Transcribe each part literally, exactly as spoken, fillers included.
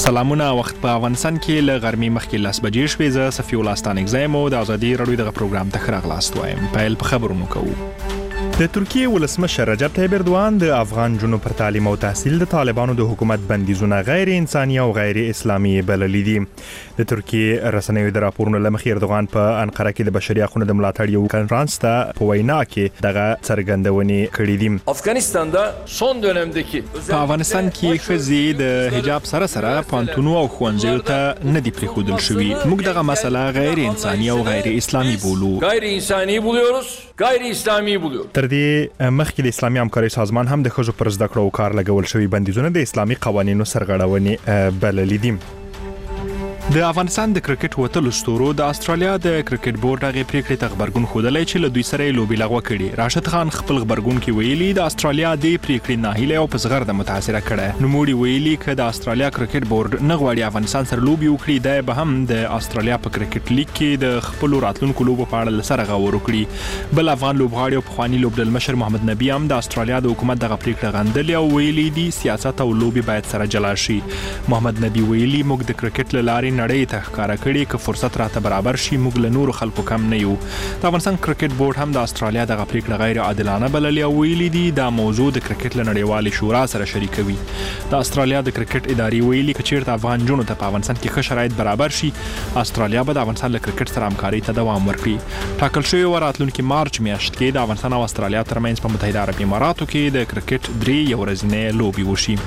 سلامونه وخت په افغانستان کې له غرمې مخکې لاس بجې شوې. زه صفي الله ستانک زایم او د ازادي رادیو دغه پروګرام ته ښه راغلاست وایم. پیل په خبرونو کوو. د ترکیې ولسمشر رجب طیب اردوان د افغان جنوب پر تعلیم او تحصیل د طالبانو د حکومت بندیزونه غیر انساني او غیر اسلامي بللي دي. د ترکیې رسنیو د راپورونو له مخې اردوغان په انقره کې د بشري حقوقو د ملاتړ یو کنفرانس ته په وینا کې دغه څرګندونې کړې دي. افغانستاندا son dönemdeki په افغانستان کې ښځې د حجاب سره سره پانتونو او ښوونځیو ته نه دي پرېښودل شوي. موږ دغه مسله غیر انساني او غیر اسلامي بولو. غیر انساني بولورuz, غیر اسلامي بولورuz. تر دې مخکې د اسلامي همکارۍ سازمان هم د ښځو پر زده کړو او کار لګول شوي بندیزونه د اسلامي قوانینو سرغړونې بللي دي. د افغانستان د کرکټ وتلو ستورو د استرالیا د کرکټ بورډ هغې پریکړې ته غبرګون ښودلی چې له دوی سره یې لوبې لغوه کړي. راشد خان خپل غبرګون کې ویلي د استرالیا دې پریکړې ناهیلې او په زغرده متاثره کړه. نوموړي ویلي که د استرالیا کرکټ بورډ نه غواړي افغانستان سره لوبې وکړي، دی به هم د استرالیا په کرکټ لیګ کې د خپلو راتلونکو لوبو په اړه له سره غور وکړي. بل افغان لوبغاړي او پخواني لوبډلمشر محمد نبي هم د استرالیا د حکومت دغه پریکړه غندلې او ویلي دي سیاست او لوبې باید سره جلا شي. محمد نبي ویلي موږ د کرکټ له لارې نړۍ ته ښکاره کړي که فرصت راته برابر شي موږ له نورو خلکو کم نه یو. د افغانستان کرکټ بورډ هم د استرالیا دغه پریکړه غیر عادلانه بللې او ویلي دي دا موضوع د کرکټ له نړیوالې شورا سره شریکوي. د استرالیا د کرکټ ادارې ویلي که چیرته افغان جنونو ته په افغانستان کې ښه شرایط برابر شي، استرالیا به د افغانستان له کرکټ سره همکارۍ ته دوام ورکړي. ټاکل شوې وه راتلونکي مارچ میاشت کې د افغانستان او استرالیا ترمنځ په متحده عرب اماراتو کې د کرکټ درې یو ورځنۍ لوبې وشي.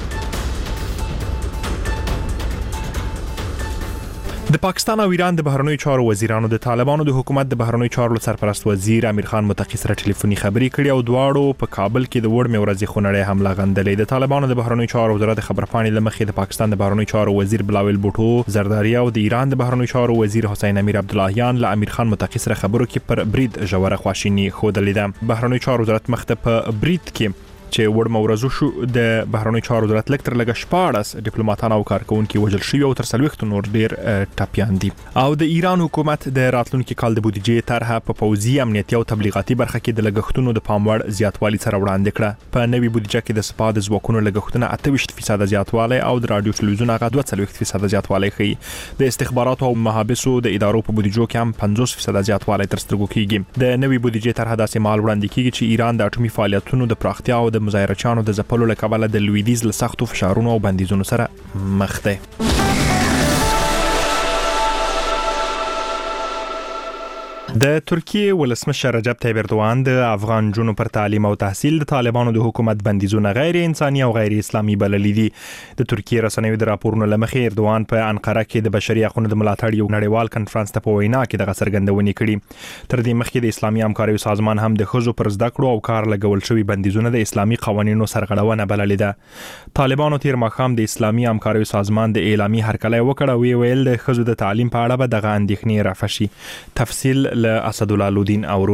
د پاکستان او ایران د بهرنیو چارو وزیرانو د طالبانو د حکومت د بهرنیو چارو سرپرست وزیر امیر خان متقی سره ټلیفوني خبرې کړې او دواړو په کابل کې د وړمې ورځې خونړۍ حمله غندلې. د طالبانو د بهرنیو چارو وزارت خبرپاڼې له مخې د پاکستان د بهرنیو چارو وزیر بلاول بوټو زرداری او د ایران د بهرنیو چارو وزیر حسین امیر عبداللهیان له امیر خان متقی سره خبرو کې پر برید ژوره خواشیني ښودلې ده. بهرنیو چارو وزارت مخته په برید کې چې وړمه ورځو شو د بهرنیو چارو وزارت لږ تر لږه شپاړس ډیپلوماتان او کارکونکي وژل شوي او تر څلوېښتو نور ډېر ټپیان دي. او د ایران حکومت د راتلونکي کال د بودیجې طرحه په پوځي امنیتي او تبلیغاتي برخه کې د لګښتونو د پام وړ زیاتوالي سره وړاندې کړه. په نوې بودیجه کې د سپاه د ځواکونو لګښتونه اته ویشت فیصده زیاتوالی او د راډیو تلویزیون هغه دوه څلوېښت فیصده زیاتوالی ښیي. د استخباراتو او محابسو د ادارو په بودیجو کې هم پنځوس فیصده زیاتوالی تر سترګو کېږي. د نوې بودیجې طرحه داسې مهال وړاندې کېږي چې ایران د اټومي فعالیتونو د پراختیا او د مظاهرچیانو د ځپلو له کبله د لویدیځ له سختو فشارونو او بندیزونو سره مخ دی. د ترکیې ولسمشر رجب طیب اردوان د افغان جنونو پر تعلیم او تحصیل د طالبانو د حکومت بندیزونه غیر انساني او غیر اسلامي بللي دي. د ترکیې رسنیو د راپورونو له مخې اردوان په انقره کې د بشري حقوقو د ملاتړ یو نړیوال کنفرانس ته په وینا کې دغه څرګندونې کړي. تر دې مخکې د اسلامي همکاریو سازمان هم د ښځو پر زده کړو او کار لګول شوي بندیزونه د اسلامي قوانینو سرغړونه بللې ده. طالبانو تیر ماښام د اسلامي همکاریو سازمان د اعلامي هرکلی وکړ او ویل د ښځو د تعلیم په اړه به دغه اندېښنې رفع شي. تفصیل اسد الله لودین اورو.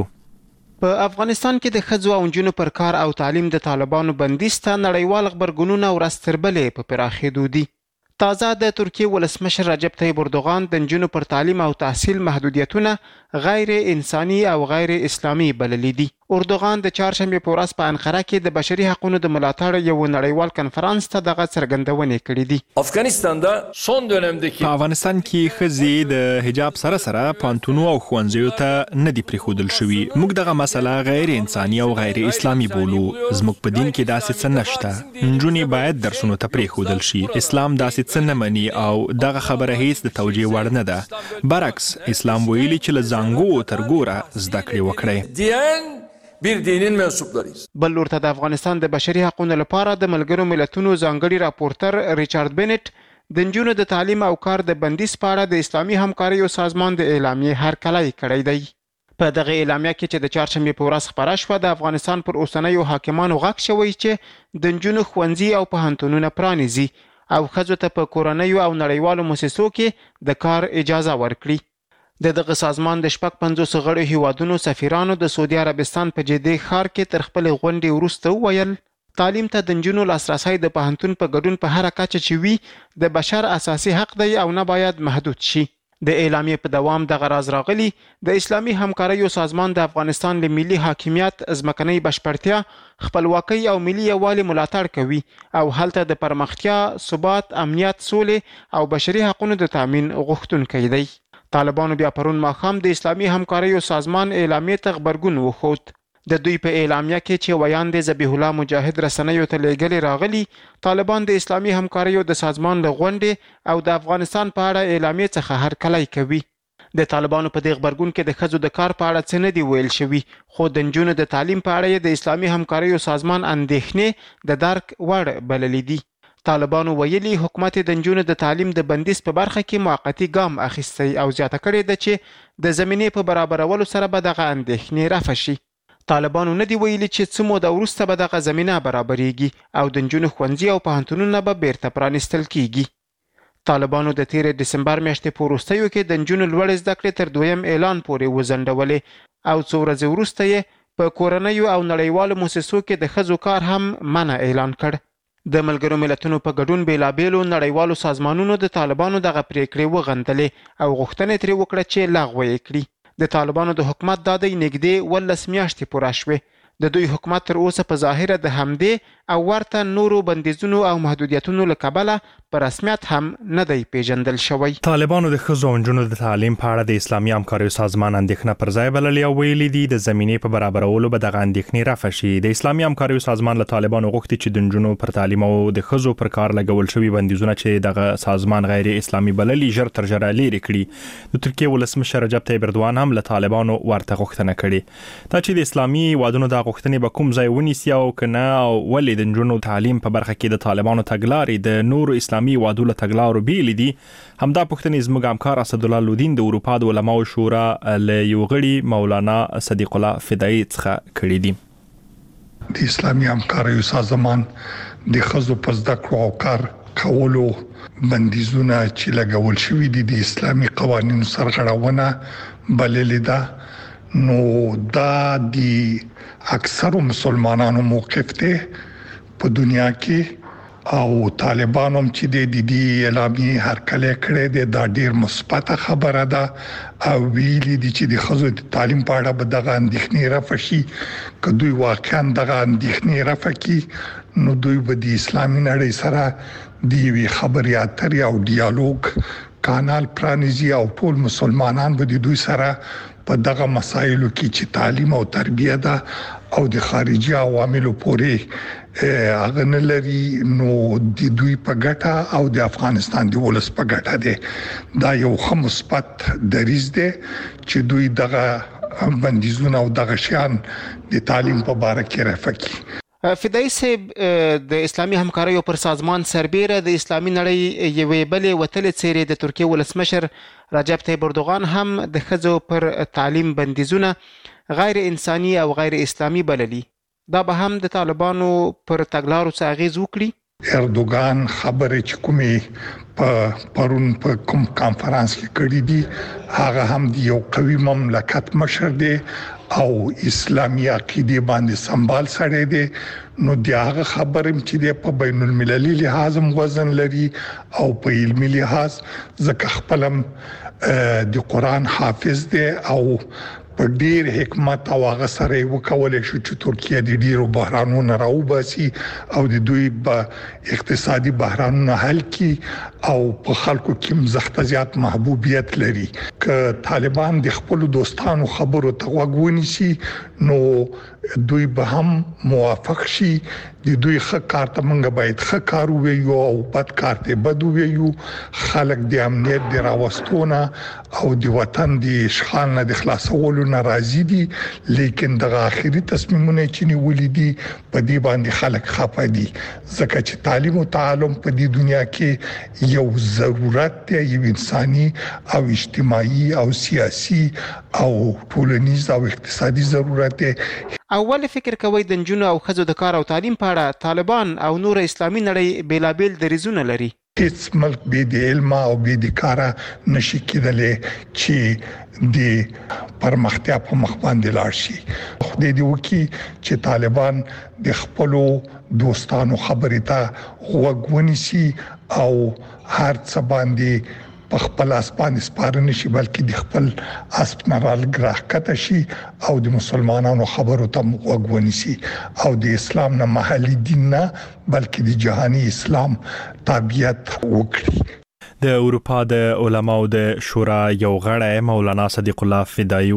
په افغانستان کې د ښځو او نجونو پر کار او تعلیم د طالبانو بندیز ته نړیوال غبرګونونه ورځ تر بلې په پراخېدو دي. تازه د ترکیې ولسمشر رجب طیب اردوغان د نجونو پر تعلیم او تحصیل محدودیتونه غیر انساني او غیر اسلامي بللي دي. اردوغان د چهارشنبې په ورځ په انقره کې د بشري حقوقو د ملاتړ یو نړیوال کنفرانس ته دغه څرګندونې کړې دي. افغانستاندا son dönemdeki په افغانستان کې ښځې د حجاب سره سره پانتونو او ښوونځیو ته نه دي پرېښودل شوي. موږ دغه مسله غیر انساني او غیر اسلامي بولو. زموږ په دین کې داسې څه نشته. نجونې باید درسونو ته پرېښودل شي. اسلام داسې څه نه مني او دغه خبره هیڅ د توجیه وړ نه ده. برعکس اسلام ویلي چې له زانګو تر ګوره زده کړې وکړئ. bir dinin mensuplarıyız. بل ورته د افغانستان د بشري حقوقو لپاره د ملګرو ملتونو ځانګړي راپورټر ریچارډ بینټ د نجونو د تعلیم او کار د بندیز په اړه د اسلامي همکاریو سازمان د اعلامیې هرکلی کړی دی. په دغه اعلامیه کې چې د چهارشنبې په ورځ خپره شوه د افغانستان پر اوسنیو حاکمانو غږ شوی چې د نجونو ښوونځي او پوهنتونونه پرانیزي او ښځو ته په کورنیو او نړیوالو مؤسسو کې د کار اجازه ورکړي. د دغه سازمان د شپږ پنځوس غړو هیوادونو سفیرانو د سعودي عربستان په جدې ښار کې تر خپلې غونډې وروسته وویل تعلیم ته د نجونو لاسرسی د پوهنتون په ګډون په هره کچه چې وي د بشر اساسي حق دی او نه باید محدود شي. د اعلامیې په دوام د غراز راغلي د اسلامي همکاریو سازمان د افغانستان له ملي حاکمیت ځمکنۍ بشپړتیا خپلواکۍ او ملي یووالي ملاتړ کوي او هلته د پرمختیا ثبات امنیت سولې او بشري حقوقو د تامین غوښتونکی دی. طالبانو بیا پرون ماښام د اسلامي همکاریو سازمان اعلامیې ته غبرګون وښود. د دوی په اعلامیه کې چې ویاند ذبیح الله مجاهد رسنیو ته لیږلي راغلي طالبان د اسلامي همکاریو د سازمان له غونډې او د افغانستان په اړه اعلامیې څخه هرکلی کوي. د طالبانو په دې غبرګون کې د ښځو د کار په اړه څه نه دي ویل شوي خو د نجونو د تعلیم په اړه د اسلامي همکاریو سازمان اندېښنې د درک وړ بللي دي. طالبانو ویلي حکومت د نجونو د تعلیم د بندیز په برخه کې موقتی ګام اخیستی او زیاته کړې ده چې د زمینې په برابرولو سره به دغه اندېښنې رفع شي. طالبانو نه دی ویلي چې څه موده وروسته به دغه زمینه برابرېږي او د نجونو ښوونځي او پوهنتونونه به بیرته پرانیستل کیږي. طالبانو د تیرې ډسمبر میاشتې په وروستیو کې د نجونو لوړې زده کړې تر دویم اعلان پورې وځنډولې او څو ورځې وروسته یې په کورنیو او نړیوالو مؤسسو کې د ښځو کار هم منع اعلان کړ. د ملګرو ملتونو په ګډون بېلابېلو نړیوالو سازمانونو د طالبانو دغه پریکړې وغندلې او غوښتنې ترې وکړه چې لغوه یې کړي. د طالبانو د حکومت دا دی نږدې ولس میاشتې پوره شوې. د دوی حکومت تر اوسه په ظاهره د همدې او ورته نورو بندیزونو او محدودیتونو له کبله په رسمیت هم نه دی پیژندل شوی. طالبانو د ښځو او نجونو د تعلیم په اړه د اسلامي همکاریو سازمان اندېښنه پر ځای بللې او ویلي دي د زمینې په برابرولو به دغه اندېښنې رفع شي. د اسلامي همکاریو سازمان له طالبانو غوښتي چې د نجونو پر تعلیم او د ښځو پر کار لګول شوي بندیزونه چې دغه سازمان غیر اسلامي بللي ژر تر ژره لرې کړي. د ترکیې ولسمشر رجب طیب اردوان هم له طالبانو ورته غوښتنه کړې. دا چې د اسلامي هیوادونو د غوښتنې به کوم ځای ونیسي او کنه او ولې د نجونو تعلیم په برخه کې د طالبانو تګلارې د نورو اسلامي هیوادونو له تګلارو بیل دي همدا پوښتنې زموږ همکار اسدالله لودین د اروپا د علماو شورا له یو غړي مولانا صدیق الله فدایي څخه کړي دي. د اسلامي همکاریو سازمان د ښځو په زده کړو او کار کولو بندیزونه چې لګول شوي دي د اسلامي قوانینو سرغړونه بللې ده. نو دا د اکثرو مسلمانانو موقف دی په دنیا کې او طالبان هم چې د دې اعلامیې هرکلی کړی دی دا ډیر مثبته خبره ده او ویلي دي چې د ښځو د تعلیم په اړه به دغه اندېښنې رفع شي. که دوی واقعا دغه اندېښنې رفع کړي نو دوی به د اسلامي نړۍ سره د یوې خبرې اترې او ډیالوګ کانال پرانیزي او ټول مسلمانان به د دوی سره په دغه مسایلو کې چې تعلیم او تربیه ده او د خارجي عواملو پورې هغه نه لري نو د دوی په ګټه او د افغانستان د ولس په ګټه ده. دا یو ښه مثبت دریځ دی چې دوی دغه بندیزونه او دغه شیان د تعلیم په اړه کې رافع کړي. فدایي صاحب د اسلامي همکاریو پر سازمان سربیره د اسلامي نړۍ یوې بلې وتلې څیرې د ترکیې ولسمشر رجب طیب اردوغان هم د ښځو پر تعلیم بندیزونه غیر انساني او غیر اسلامي بللي. دا به هم د طالبانو پر تګلارو څه اغیز وکړي؟ اردوغان خبرې چې کومې په پرون په کوم کانفرنس کې کړې دي هغه هم د یو قوي مملکت مشر دی او اسلامي عقیده باندې سمبال سره دی. نو د هغه خبرم چې د په بین المللي لحاظ وزن لري او په علمي لحاظ ځکه خپلم د قران حافظ دی او په ډیر حکمت او هغه سره وکولای شو چې ترکیه د ډیرو بحرانونو راوباسي او د دوی په اقتصادي بحرانونو حل کړي او په خلکو کې مزخته زیات محبوبیت لري. که طالبان د خپل دوستانو خبرو ته غوږ ونیسي نو دوی به هم موافق شي. د دوی ښه کار ته موږ باید ښه کار وویو او بد کار ته بد وویو. خلک د امنیت د راوستونه او د وطن د اشغال نه د خلاصولو ناراضي دي لیکن دغه اخیری تصمیمونه چې نیولې دي په دې باندې خلک خپه دي ځکه چې تعلیم او تعلم په دې دنیا کې یو ضرورت دی یو انساني او اجتماعي او سیاسي او ټولنیز او اقتصادي ضرورت دی. اول فکر کوي د نجونو او ښځو د کار او تعلیم په اړه طالبان او نور اسلامي نړۍ بیلابیل دریځونه لري. هیڅ ملک به د علم او به د کار نشي کېدلې چې د پرمختیا په مخ باندې لاړ شي. خدای دې وکړي چې طالبان د خپل دوستانو خبرې ته غوږ ونیسي او هر څه باندې په خپل اسپان سپارنه شي بلکې د خپل اسپنرال ګراکته شي او د مسلمانانو خبرو ته وګونی شي او د اسلام نه محلي دین نه بلکې د جهاني اسلام تابعیت وکړي. د اروپا د علماو د شورا یو غړی مولانا صدیق الله فدایي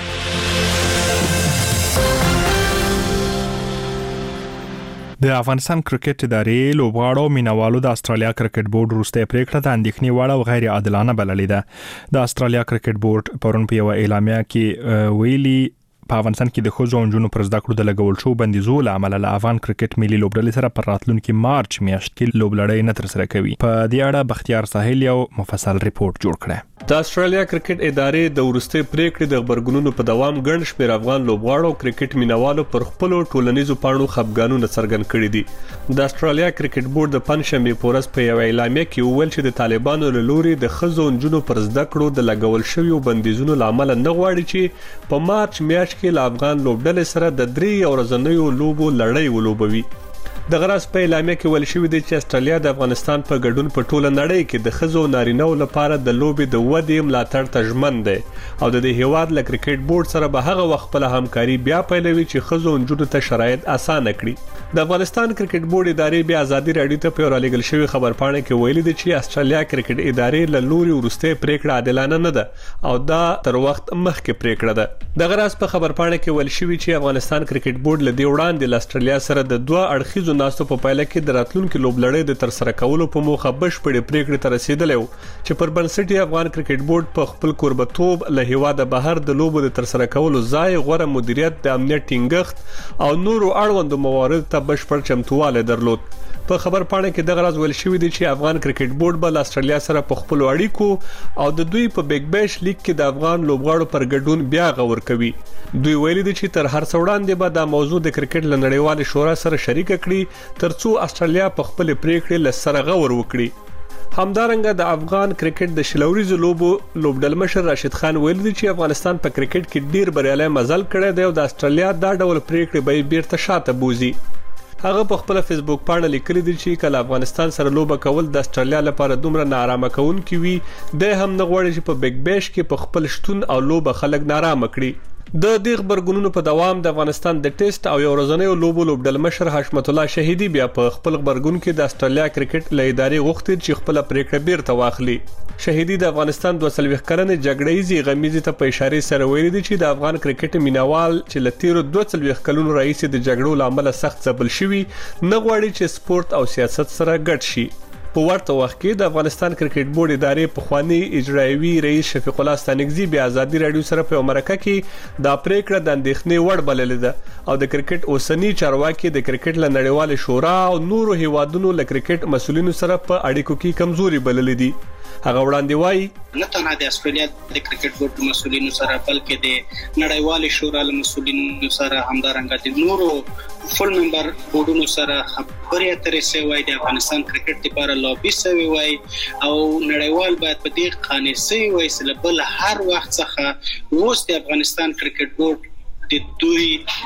د افغانستان کرکټ ادارې لوبغاړو مینوالو د استرالیا کرکټ بورډ وروستۍ پریکړه د اندېښنې وړ او غیر عادلانه بللې ده. د استرالیا کرکټ بورډ پرون په یو اعلامیه کې ویلي په افغانستان کې د ښځو او نجونو پر زده کړو د لګول شو بندیزو له امله له افغان کرکټ ملي لوبډلې سره پر راتلونکي مارچ میاشت کې لوبلړۍ نه ترسره کوي. په دې اړه بختیار ساحل یو مفصل ریپورت جوړ کړی. د استرالیا کرکټ ادارې د ورستۍ پریکړې د خبرګونونو په دوام ګڼ شمېر افغان لوبغاړو کرکټ مینوالو پر خپل ټولنیزو پاڼو خپګانونه څرګند کړي دي. د استرالیا کرکټ بورډ د پنځشنبه په ورځ په یو اعلامیه کې وویل چې د طالبانو له لوري د ښځو او نجونو پر زده کړو د لګول شویو بندیزونو له امله نه غواړي چې په مارچ میاشت کې له افغان لوبډلې سره د درې ورځنیو لوبو لړۍ ولوبوي. د غراس په اعلامیه کې ویل شوی دی چې استرالیا د افغانستان په ګډون په ټوله نړۍ کې د ښځو نارینه‌و لپاره د لوبې د ودې ملاتړ ته ژمن دی او د دې هیواد له کرکټ بورډ سره به هغه وخت خپل همکاري بیا پیلوي چې ښځو او نجونو ته شرایط اسانه کړي. د افغانستان کرکټ بورډ ادارې بیا ازادي راډیو ته په رالیږل شوی خبرپاڼه کې ویلي دی چې استرالیا کرکټ ادارې له لوري ورسته پریکړه عادلانه نه ده او دا تر وخت مخکې پریکړه ده. د غراس په خبرپاڼه کې ویل شوی چې افغانستان کرکټ بورډ له دې وړاندې له استرالیا سره د دوه اړخیزو ناستو په پایله کې د راتلونکو لوبلړۍ د ترسره کولو په موخه بشپړې پریکړې ته رسیدلی و چې پر بنسټ افغان کرکټ بورډ په خپل کوربتوب له هیواده بهر د لوبو د ترسره کولو ځای غوره مدیریت د امنیت ټینګښت او نورو اړوندو مواردو ته بشپړ چمتووالی درلود. په خبرپاڼه کې دغه راز ویل شوی دی چې افغان کرکټ بورډ به له استرالیا سره په خپل اړیکو او د دوی په بیگ بیش لیګ کې د افغان لوبغاړو پر ګډون بیا غور کوي. دوی ویلي دي چې تر هر څه وړاندې به دا موضوع د کرکټ له نړیوال شورا سره شریک کړي ترڅو استرالیا په خپل پریکړې له سره غور وکړي. همدارنګه د افغان کرکټ د شلوريزو لوبو لوبډل مشر راشد خان ویل دي چې افغانستان په کرکټ کې ډیر بریالي مزل کړی دی او د استرالیا دا ډول پریکړې به بیرته شاته بوزي. هغه په خپل فیسبوک پاڼه لیکلي دي چې کله افغانستان سره لوبه کول د استرالیا لپاره دومره نارامه کوونکی وي د هم نه غواړي چې په بیگ بیش کې په خپل شتون او لوبه خلک نارامه کړي. د دې خبرګونونو په دوام د افغانستان د ټیسټ او یو ورځنیو لوبو لوبډل مشر حشمت الله شهیدی بیا په خپل خبرګون کې د استرالیا کرکټ له ادارې غوښتل چې خپل پریکړه بیرته واخلي. شهیدی د افغانستان دوه سلويخ کلنې جګړې غمیزې ته په اشاره سره ویلي دي چې د افغان کرکټ مینوال چې له تیرو دوه سلويخ کلونو راهیسې د جګړو لامل سخت ځپل شوی نه غواړي چې سپورت او سیاست سره ګډ شي. په ورته وخت کې د افغانستان کرکټ بورډ ادارې په خواني اجرایوي رئیس شفیق الله ستانکزي بیا ازادي راډیو سره په امریکا کې دا پریکړه د اندېښنې وړ بللې ده او د کرکټ اوسنی چارواکي د کرکټ له نړیوال شورا او نورو هیوادونو له کرکټ مسولینو سره په اړیکو کې کمزوري بللې دي. هغه وړاندې وایي نه تنها د استرالیا د کرکټ بورډ مسولینو سره بلکې د نړیوال شورا له مسولینو سره همدارنګه د نورو فل ممبر بورډونو سره خبرې اترې سوي د افغانستان کرکټ لپاره لابي سوي وای او نړیوال باید په دې قانع سوي وای چې بل هر وخت څخه اوس د افغانستان کرکټ بورډ د دوی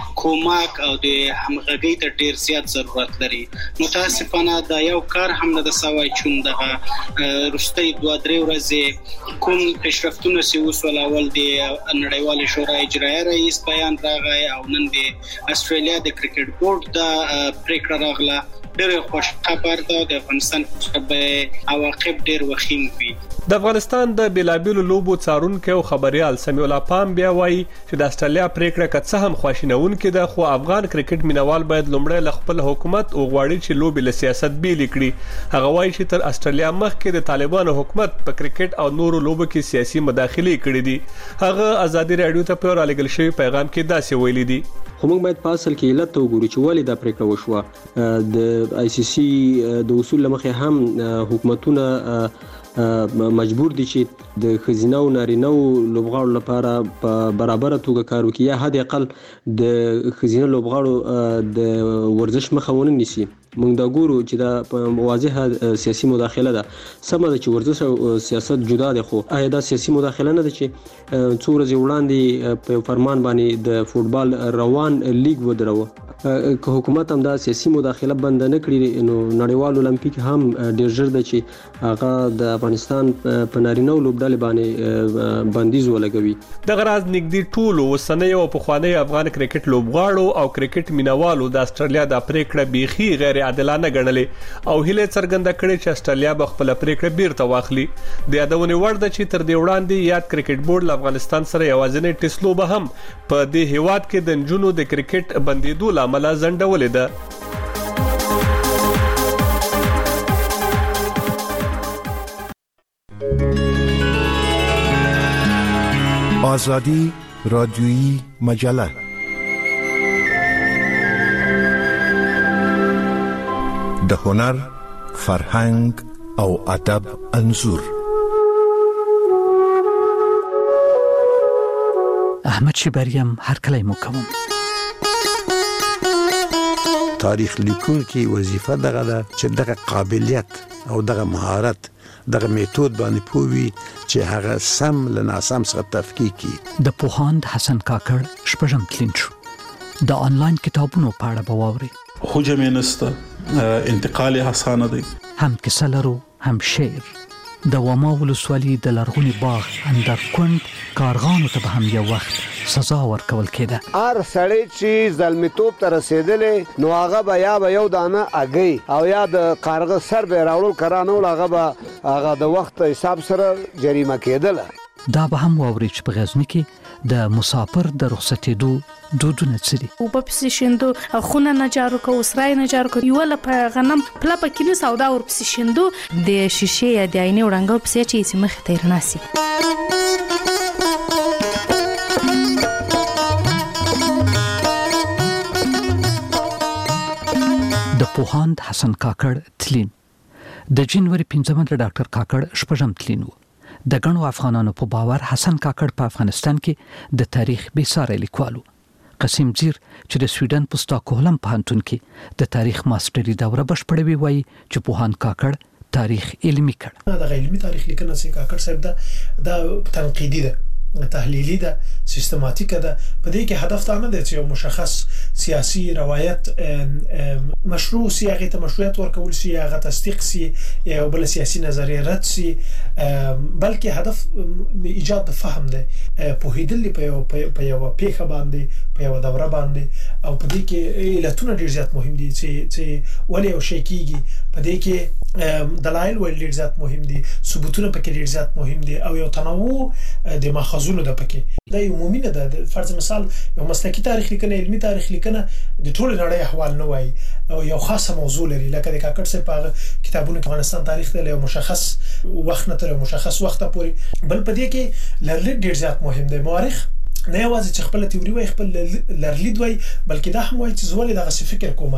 کومک او د همغږۍ ته ډیر زیات ضرورت لري. متاسفانه دا یو کار هم نه د سوای چون دغه رستۍ دوه درې ورځې کوم پیشرفتونه سی وسولول د نړیوال شورا اجرایي رئیس بیان راغی او نن د استرالیا د کرکټ بورډ د پریکړه راغله. ډېر خوش خبر ده د افغانستان په عواقب ډېر وخیم وي. د افغانستان د بیلابیلو لوبو څارونکو او خبريال سمیع الله پام بیا وایي چې د استرالیا پریکړه که څه هم خواشینونکې ده خو افغان کرکټ مینوال باید لومړی له خپل حکومت او غواړي چې لوبې له سیاست بیل کړي. هغه وایي چې تر استرالیا مخکې د طالبانو حکومت په کرکټ او نورو لوبو کې سیاسي مداخله کړې دي. هغه ازادي راډیو ته په رالیږل شوی پیغام کې داسې ویلي دي خو موږ باید په اصل کې علت ته وګورو چې ولې دا پریکړه وشوه. د آی سی سی د اصول لمخې هم حکومتونه مجبور دي چې د خزینه او نارینه او لوبغاړو لپاره په برابر توګه کار وکړي یا حد اقل د خزینه لوبغاړو د ورزش مخاونه نیسي. موږ دا ګورو چې دا واضحه سیاسي مداخله ده. سمه ده چې ورزش او سیاست جدا دي خو آیا دا سیاسي مداخله نه ده چې څو ورځې وړاندې په فرمان باندې د فوتبال روان لیګ ودروه که حکومت هم دا سیاسي مداخله بند نه کړي نو نړیوال اولمپیک هم ډیر ژر د چې هغه د افغانستان په نارینه لوبډلې باندې بندیز ولګوي. د غراز نګدي ټولو وسنۍ او پخوانی افغان کرکټ لوبغاړو او کرکټ مینوالو د استرالیا د پریکړه بيخي غیر عادلانه ګڼلې او هیله څرګنده کړې چې استرالیا به خپل پریکړه بیرته واخلي. د یادونې وړ ده چې تر دې وړاندې یاد کرکټ بورډ له افغانستان سره یوازینی ټیسلو به هم په دې هیواد کې د نجونو د کرکټ بندیدو لامل ځنډولې ده. آزادی رادیویی مجله د هنر، فرهنګ او ادب انځور. احمد شبریم هر کله مو کوم. تاریخ لیکونکي وظیفه دغه ده چې دغه قابلیت او دغه مهارت دغه میتود باندې پوي چې هغه سم له ناسم څخه تفکیک کړي. د پوهاند حسن کاکړ شپږم تلین شو. د آنلاین کتابونو په اړه به واوري. حجم نسته، انتقال اسانه دی. هم کیسه لرو هم شعر. د وما ولسوالي د لرغونی باغ اندر کند کارغانو ته هم یو وخت سزا ورکول کېده. هر سړی چې ظلمتوب ته رسیدلې نو هغه به یا به یو دانه اگې او یا د کارغه سر به راوړل کرانه ول هغه به هغه د وخت حساب سره جریمه کېدله. دا به هم واوري چې په غزنی کې د مسافر د رخصتېدو دودونه څه دي. او په پسې شندو خونه نه جارو کو سرای نه جارو کو یو لپاره غنم پلا پکې نه سودا ور پسې شندو د شیشې یا د عینې وړنګ پسې چې مخ ته رناسي. د پوهاند حسن کاکړ تلین د جنوري پنځمه د ډاکټر کاکړ شپږم تلین وو. د غنو افغانانو په باور حسن کاکړ په افغانستان کې د تاریخ بې ساري لیکوالو. قسیم زیر چې د سویډن په ستاکهولم پوهنتون کې د تاریخ ماستري دوره بشپړوي وایي چې پوهاند کاکړ تاریخ علمي کړ. دا علمي تاریخ لیکنه چې کاکړ صاحب دا د تنقیدي ده، تحلیلی ده، سیستماتیک ده. په دې کې هدف دا نه دی چې یو مشخص سیاسي روایت مشروع سی هغه ته مشروعیت ورکول سی هغه تصدیق سی یا بل سیاسي نظریه رد سی، بلکې هدف ایجاد د فهم دی، په هیدل په یو په یو پیخه باندې په یو دوره باندې. او په دې کې علتونه ډیر زیات مهم دي چې چې ولې یو شی کیږي. په دې کې دلایل ول ډیر زیات مهم دي، ثبوتونه پکې ډیر زیات مهم دي او یو تنوع د ماخذونو د پکې د عمومي نه ده. فرض مثال یو مسلکی تاریخ لیکنه، علمي تاریخ لیکنه د ټول نړۍ احوال نه وایي او یو خاصه موضوع لري. لکه د کاکړ صاحب په کتابونو کې افغانستان تاریخ ته یو مشخص وخت نه تر مشخص وخت پورې. بل په دې کې لرلید ډیر زیات مهم دی. مورخ نه یوازې چې خپل تیوري وای خپل لرلید وای بلکې دا هم وای چې زولې دغه فکر کومه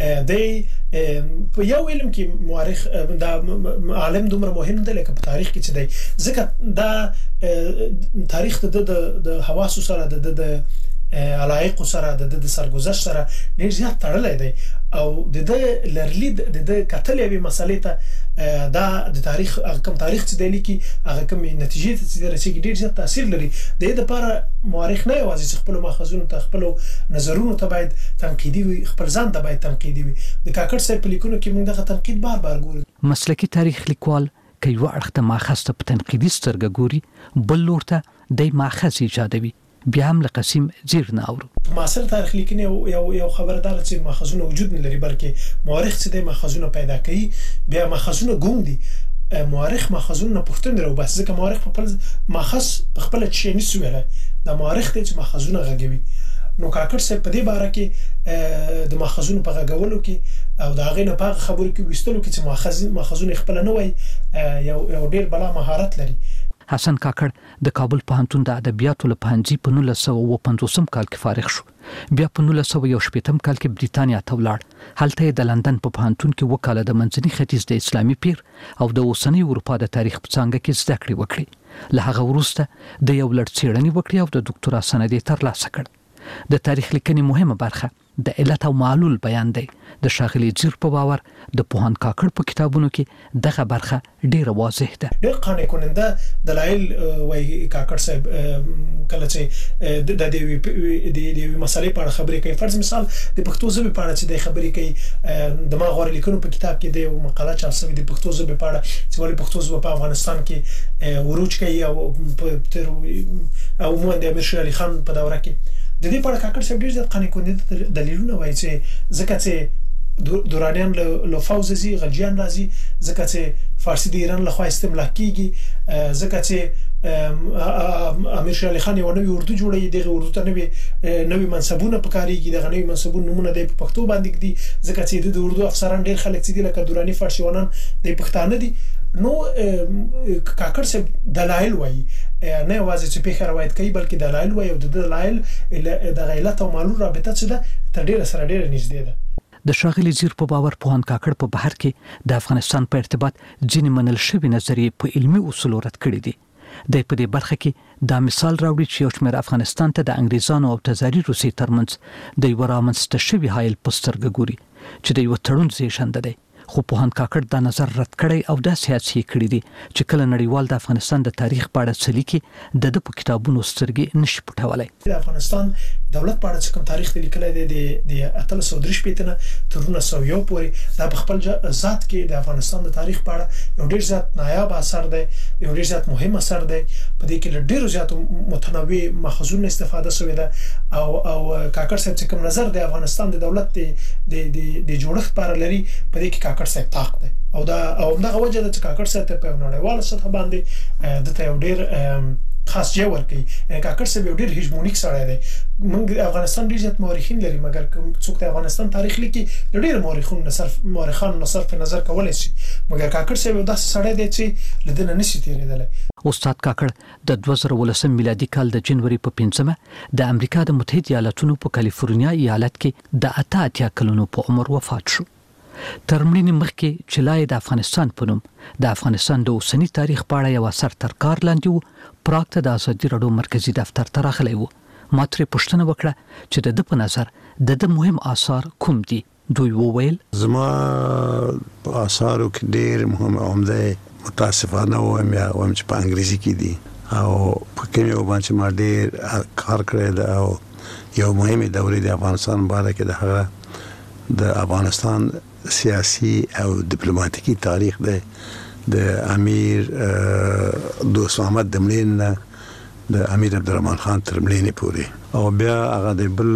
د په یو علم کې مورخ دا عالم دومره مهم دی لکه په تاریخ کې چې دی، ځکه دا تاریخ د د حواس سره د د علایق سره د سرګذشت سره ډیر زیات تړلی دی او د د لرلید د د کتل یوې مسلې ته دا د تاریخ کوم تاریخ چې دی لیکي هغه کوم نتیجې ته چې رسېږي ډیر زیات تاثیر لري. د دې لپاره مورخ نه یوازې خپل ماخذونو ته خپل نظرونو ته باید تنقیدي وي، خپل ځان ته باید تنقیدي وي. د کاکړ صاحب په لیکنو کې موږ دغه تنقید بار بار ګورو. مسلکی تاریخ لیکوال که یو اړخ ته ماخذ ته په تنقیدي سترګه ګوري، بل لور ته د ماخذ ایجادوي. بیا هم له قسیم زیر نه اورو. معاصر تاریخ لیکنه یو یو خبردار چې ماخذونه وجود نه لري بلکې مورخ چې د ماخذونه پیدا کوي بیا ماخذونه ګوم دي. مورخ ماخذونه پښتون درو بس ځکه مورخ په خپل ماخذ په خپل چي نه سویله د مورخ ته چې ماخذونه غږوي. نو کاکړ صاحب په دې باره کې د ماخذونو په غږولو کې او د هغې نه په خبرو کې وستلو کې چې ماخذ ماخذونه خپل نه وای یو یو ډیر بلا مهارت لري. حسن کاکړ د کابل پوهنتون د ادبیاتو له پوهنځي په نولس سوه اوه پنځوسم کال کې فارغ شو. بیا په نولس سوه یو شپېتم کال کې بریتانیا ته ولاړ. هلته یې د لندن په پوهنتون کې اووه کاله د منځني ختیځ د اسلامي پیر او د اوسنۍ اروپا د تاریخ په څانګه کې زده کړې وکړې. له هغه وروسته د یو لړ څېړنې وکړې او د ډاکټرا سند یې ترلاسه کړ. د تاریخ لیکنې مهمه برخه د علت او معلول بیان دی. د ښاغلي زیر په باور د پوهاند کاکړ په کتابونو کې دغه برخه ډیره واضح ده. ډیر قانع کننده دلایل وایي کاکړ صاحب کله چې د دې د مسالې په اړه خبرې کوي. فرض مثال د پښتو ژبې په اړه چې د خبرې کوي د ما غوړ لیکنو په کتاب کې د مقاله چاپ شوې د پښتو ژبې په اړه چې ولې پښتو ژبه په افغانستان کې وروج کوي او په او مو د امیر شیر علي خان په دوره کې د دې په اړه کاکړ صاحب ډیر ځات قانع کننده دلیلونه وایي چې ځکه چې دورانیان له فوزي غلجیان راځي، ځکه چې فارسی د ایران له خوا استملاک کیږي، ځکه چې امیر شیر علي خان یو نوې اردو جوړوي، دغه اردو ته نوې نوې منصبونه پکاريږي، دغه نوې منصبونه نمونه د پښتو باندې دي، ځکه چې د اردو افسران ډیر خلک دي لکه دورانی فارسیوانان د پښتانه دي. نو کاکړ صاحب دلایل وایي، نه یوازې چې په روایت کوي بلکې دلایل وایي او د دلایل د علت او معلول رابطه څه ده تر ډیره سره ډیره نږدې ده. د ښاغلي زیر په باور پوهاند کاکړ په بهر کې د افغانستان په ارتباط ځینې منل شوي نظریې په علمي اصولو رد کړي دي. د په دې برخه کې دا مثال راوړي چې یو شمېر افغانستان ته د انګریزانو او تزاري روسي ترمنځ د یو رامنځته شوي حایل په سترګه ګوري چې د یو تړون زیږنده دی. خو پوهاند کاکړ دا نظر رد کړی او دا سیاسي کړی دي چې کله نړیوال د افغانستان د تاریخ په اړه څه لیکي د د په کتابونو سترګې نشي پټولای. د افغانستان دولت په اړه کوم تاریخ د لیکلای دی د اتلس سو درې شپېته نه تر نولس سو یو پورې دا په خپل ذات کې د افغانستان د تاریخ په اړه یو ډیر زیات نایاب اثر دی، یو ډیر زیات مهم اثر دی. په دې کې ډیر زیات متنوع ماخذونه استفاده شوې ده او او کاکړ صاحب چې کوم نظر د افغانستان د دولت د د جوړښت پر لري په دې کې کاکړ صاحب طاق دی او دا او دغه وجه د کاکړ صاحب په نړیواله سطح باندې د ته یو ډیر خاص ځای ورکړي. کاکړ صاحب یو ډیر هیجمونیک سړی دی. موږ افغانستان ډیر زیات مورخین لري مګر څوک د افغانستان تاریخ لیکي ډیر مورخون صرف مورخان نو صرف نظر کولای شي مګر کاکړ صاحب یو داسې سړی دی چې لدنه نشي تیریدلی. استاد کاکړ د دوه زره ولسم میلادي کال د جنوري په پنځمه د امریکا د متحده ایالاتونو په کالیفورنیا ایالت کې د اته اتیا کلونو په عمر وفات شو. تر مړینې مخکې چې لا د افغانستان په نوم د افغانستان د اوسنی تاریخ په اړه یو اثر تر کار لاندې و، پراګ ته د ازادي راډیو مرکزی دفتر ته راغلی و. ما ترې پوښتنه وکړه چې د ده په نظر د ده مهم آثار کوم دي. دوی وویل زما په آثارو کې ډېر مهم عمده متاسفانه وایم یا وایم چې په انګریزي کې دي او په کوم یو باندې ما ډېر کار کړی دی او یو مهمه دورې د افغانستان باره کې د هغه د افغانستان سیاسي او ډیپلوماټیکي تاریخ دی د امیر دوست محمد دملین د امیر عبدالرحمن خان تر مړینې پورې او بیا هغه د بل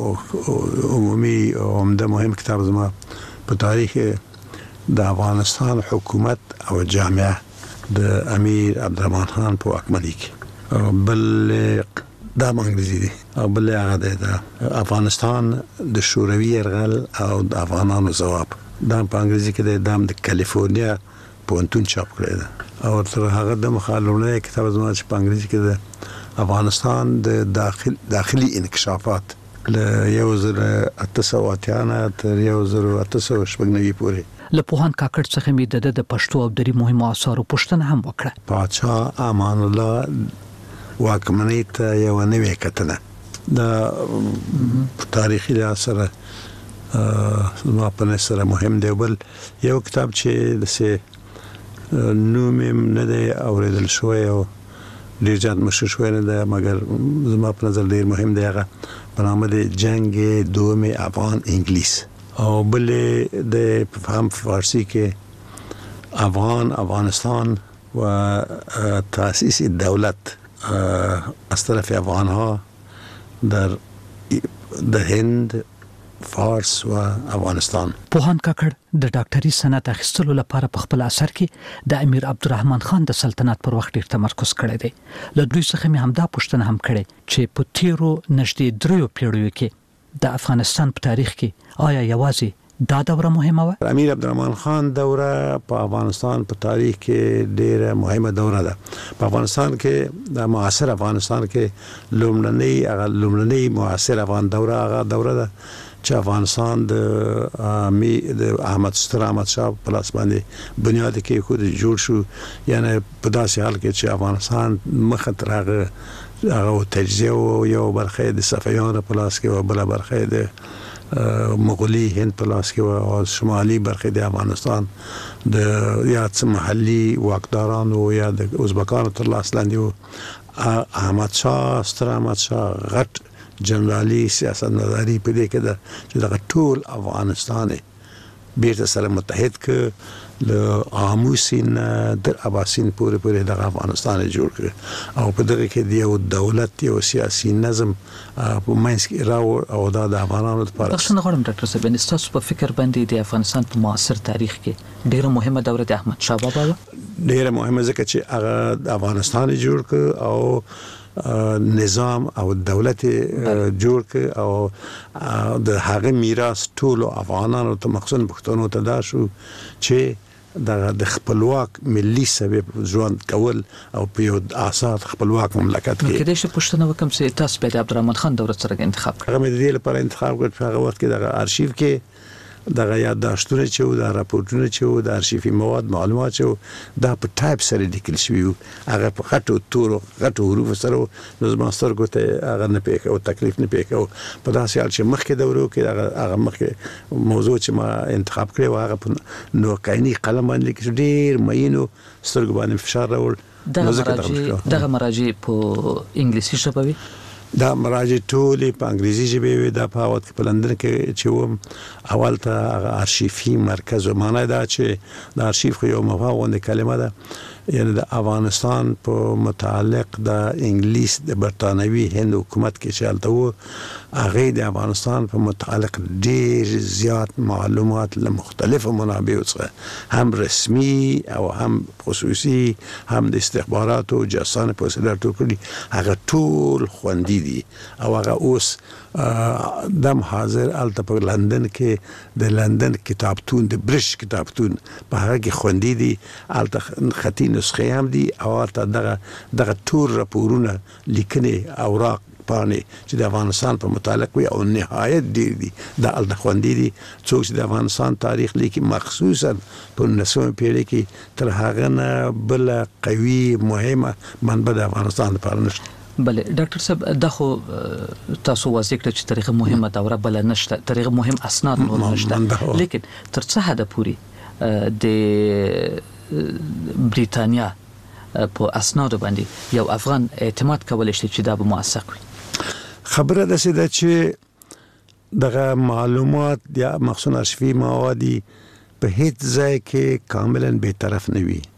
عمومي عمده مهم کتاب زما په تاریخ د افغانستان حکومت او جامعه د امیر عبدالرحمن خان په واکمنۍ کې بل دا انګریزي دي او بل هغه د افغانستان د شوروي يرغل او د افغانانو ځواب دا په انګریزي کې د د کالیفورنیا پونتون چاپ کړی دی او تر هغه د مخالونه کتاب زما چې په انګریزي کې د افغانستان د داخل داخلي انکشافات له یو زره اته سوه اتیا نه تر یو زره اته سوه شپږ نوي پورې. له پوهاند کاکړ څخه مې د د پښتو او دري مهمو آثارو پوښتنه هم وکړه. پاچا امان الله واکمنۍ ته یو نوې کتنه د تاریخي لحاظ سره زما په نظر سره مهم دی. بل یو کتاب چې داسې نوم یې نه دی اورېدل شوی او ډېر زیات مشهور شوی نه دی مګر زما په نظر ډېر مهم دی، هغه په نامه دی جنگ دوم افغان انګلیس او بل د هم فارسی کې افغان افغانستان و تاسیس دولت از طرف افغانها در در هند فارس و افغانستان. پوهاند کاکړ د ډاکټري سند اخیستلو لپاره په خپل اثر کې د امیر عبدالرحمن خان د سلطنت پر وخت ډیر تمرکز کړی دی. له دوی څخه مې همدا پوښتنه هم کړې چې په تیرو نږدې دریو پیړیو کې د افغانستان په تاریخ کې آیا یوازې دا دوره مهمه و؟ امیر عبدالرحمن خان دوره په افغانستان په تاریخ کې ډیره مهمه دوره ده. په افغانستان کې د معاصر افغانستان کې لومړنۍ هغه لومړنۍ معاصر افغان دوره هغه دوره ده چې افغانستان د امی د احمد ستر احمد شاه په لاس باندې بنیاد کې خود جوړ شو، یعنی په داسې حال کې چې افغانستان مخ تر هغه هغه تجزیه او یو برخه د صفویانو په لاس کې او بل برخه د مغولي هند په لاس کې او شمالي برخه د افغانستان د یا څه محلي واکدارانو یا د ازبکانو تر لاس لاندې وو. احمد شاه ستر احمد شاه غټ جنرالي سیاستمداري په دې کې ده چې دغه ټول افغانستان بیرته سره متحد ک له آموسین در اباسین پورې پورې د افغانستان جوړ کړ او په دغه کې د یو دولت یو سیاسي نظم په منځ کې راو او د افغانانو لپاره. تاسو نه غواړم ډاکټر صاحب تاسو په فکر باندې د افغانستان په معاصر تاریخ کې ډیره مهمه دوره د احمد شاه بابا ډیره مهمه ځکه چې هغه د افغانستان جوړ کړ او نظام او دولت جوړ ک او د هغه میراث ټول افغانانو ته مخصوص پښتنو ته دا شو چې د خپلواک ملي سبب ژوند کول او په یو آزاد خپلواک مملکت کې. کله چې پښتنو کوم څه تاسو په عبدالرحمن خان دوره سره انتخاب کړ. هغه مې د دې لپاره انتخاب کړ چې هغه وخت کې د ارشیف کې دغه یادداشتونه چې و د راپورټونه چې و د ارشیفي مواد معلومات چې دا په ټایپ سره لیکل شوی و هغه په خټو تورو غټو حروف سره نو زما سترګو ته هغه نه پېښ او تکلیف نه پېښ او په داسې حال چې مخکې دورو کې هغه هغه مخکې موضوع چې ما انتخاب کړی و هغه په نو کایني قلم باندې لیکل ډیر مینو سترګو باندې فشار راوړ. دغه مراجع په انګلیسي ژبه وي دا مراجع ټول په انګریزي ژبه وي. دا په وخت په لندن کې چې و اول ته ارشیفي مرکز معنی دا چې د ارشیف خو یو مفهوم کلمه ده یعنی د افغانستان په متعلق د انګلیس د برتانوي هند حکومت کې چالتو هغه د افغانستان په متعلق ډیر زیات معلومات له مختلفو منابعو څخه هم رسمي او هم خصوصي هم د استخباراتو جاسوسانه په وسیله ټولې هغه ټول خوندي دي او هغه اوس دم حاضر الته په لندن کې د لندن کتابتون د برش کتابتون په هغه کې خوندي دي الته خطي نسخه هم دي او الته دغه دغه ټول راپورونه لیکنې اوراق پانې چې د افغانستان په متعلق وي او نهایت ډیر دي دا الته خوندي دي. څوک چې د افغانستان تاریخ لیکي مخصوصا په نولسمه پیړۍ کې تر هغه نه بل قوي مهمه منبع د افغانستان لپاره نشته. بله ډاکټر صاحب دا خو تاسو واضح کړ چې تاریخ مهمه دوره بل نشته تاریخ مهم اسناد نور نشته لیکن تر څه حد پورې د بریتانیا په اسناد باندې یو افغان اعتماد کولای شي چې دا به موثق وي. خبره ده چې دغه معلومات یا مخصوص ارشیفي مواد په هیڅ ځای کې کاملا به طرف نه وي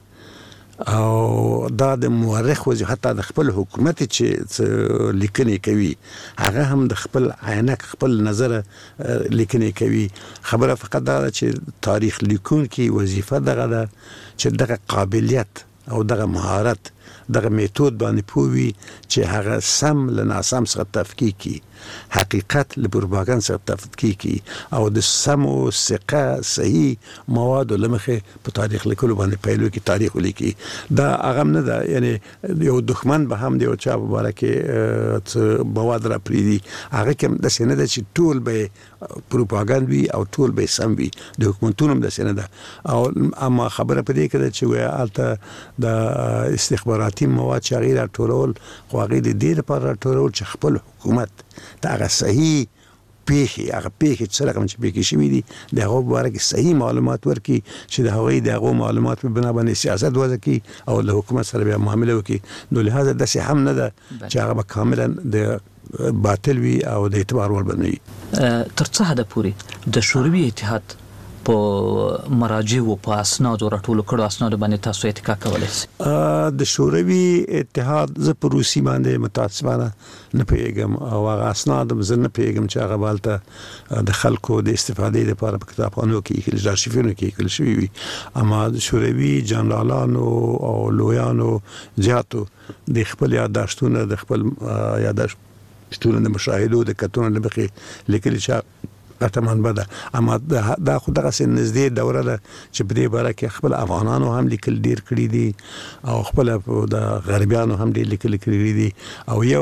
او دا د مورخ وځي حتی د خپل حکومت چې لیکنې کوي هغه هم د خپل عینک خپل نظر لیکنې کوي. خبره فقط دا چې تاریخ لیکونکي وظیفه دغه ده چې دغه قابلیت او دغه مهارت دغه میتود باندې پوي چې هغه سم له ناسم څخه تفکیک کی حقیقت له پروپاګاندا څخه تفکیک کی او د سمو ثقه صحیح مواد لمخه په تاریخ لیکلو باندې پیلو کې تاریخ لیکي. دا هغه نه ده یعنی یو دښمن به هم دی او چا مبارکه مواد را پریدي هغه کوم د سینه د چې ټول به پروپاګاندا وي او ټول به سم وي د حکومتونو د سینه ده او اما خبره پدې کې چې وای الته د استخباراتي مواد چې غیر ټولول خو غیر د دې لپاره ټولول چې خپل حکومت دا هغه صحیح پیخي هغه پیخي چې کوم چې پیخي شوی دي د هغه باره کې صحیح معلومات ورکي چې د هغه د هغه معلومات په بنا باندې سیاست وځي او له حکومت سره به معامله وکي. نو لهدا د څه هم نه ده چې هغه کاملا د باطل وي او د اعتبار ور بنوي. تر څه حد پورې د شوروي اتحاد په مراجع او په اسناد او راټول کړو اسناد باندې تاسو اتکا کولای شئ؟ د شوروي اتحاد ز په روسي باندې متاسفانه نه پیګم او هغه اسناد زه نه پیګم چې هغه بالته د خلکو د استفادې لپاره په کتابخانو کې کې ارشیفونو کې کول شوی وي اما د شوروي جنرالانو او لویانو زیاتو د خپل یادداشتونه د خپل یادداشتونه د مشاهدو د کتونو لپاره لیکل چې اتمن بده اما دا خو دغه سن نږدې دوره ده چې په دې باره کې خپل افغانانو هم لیکل ډیر کړی دي او خپل د غربیانو هم ډیر لیکل کړی دي او یو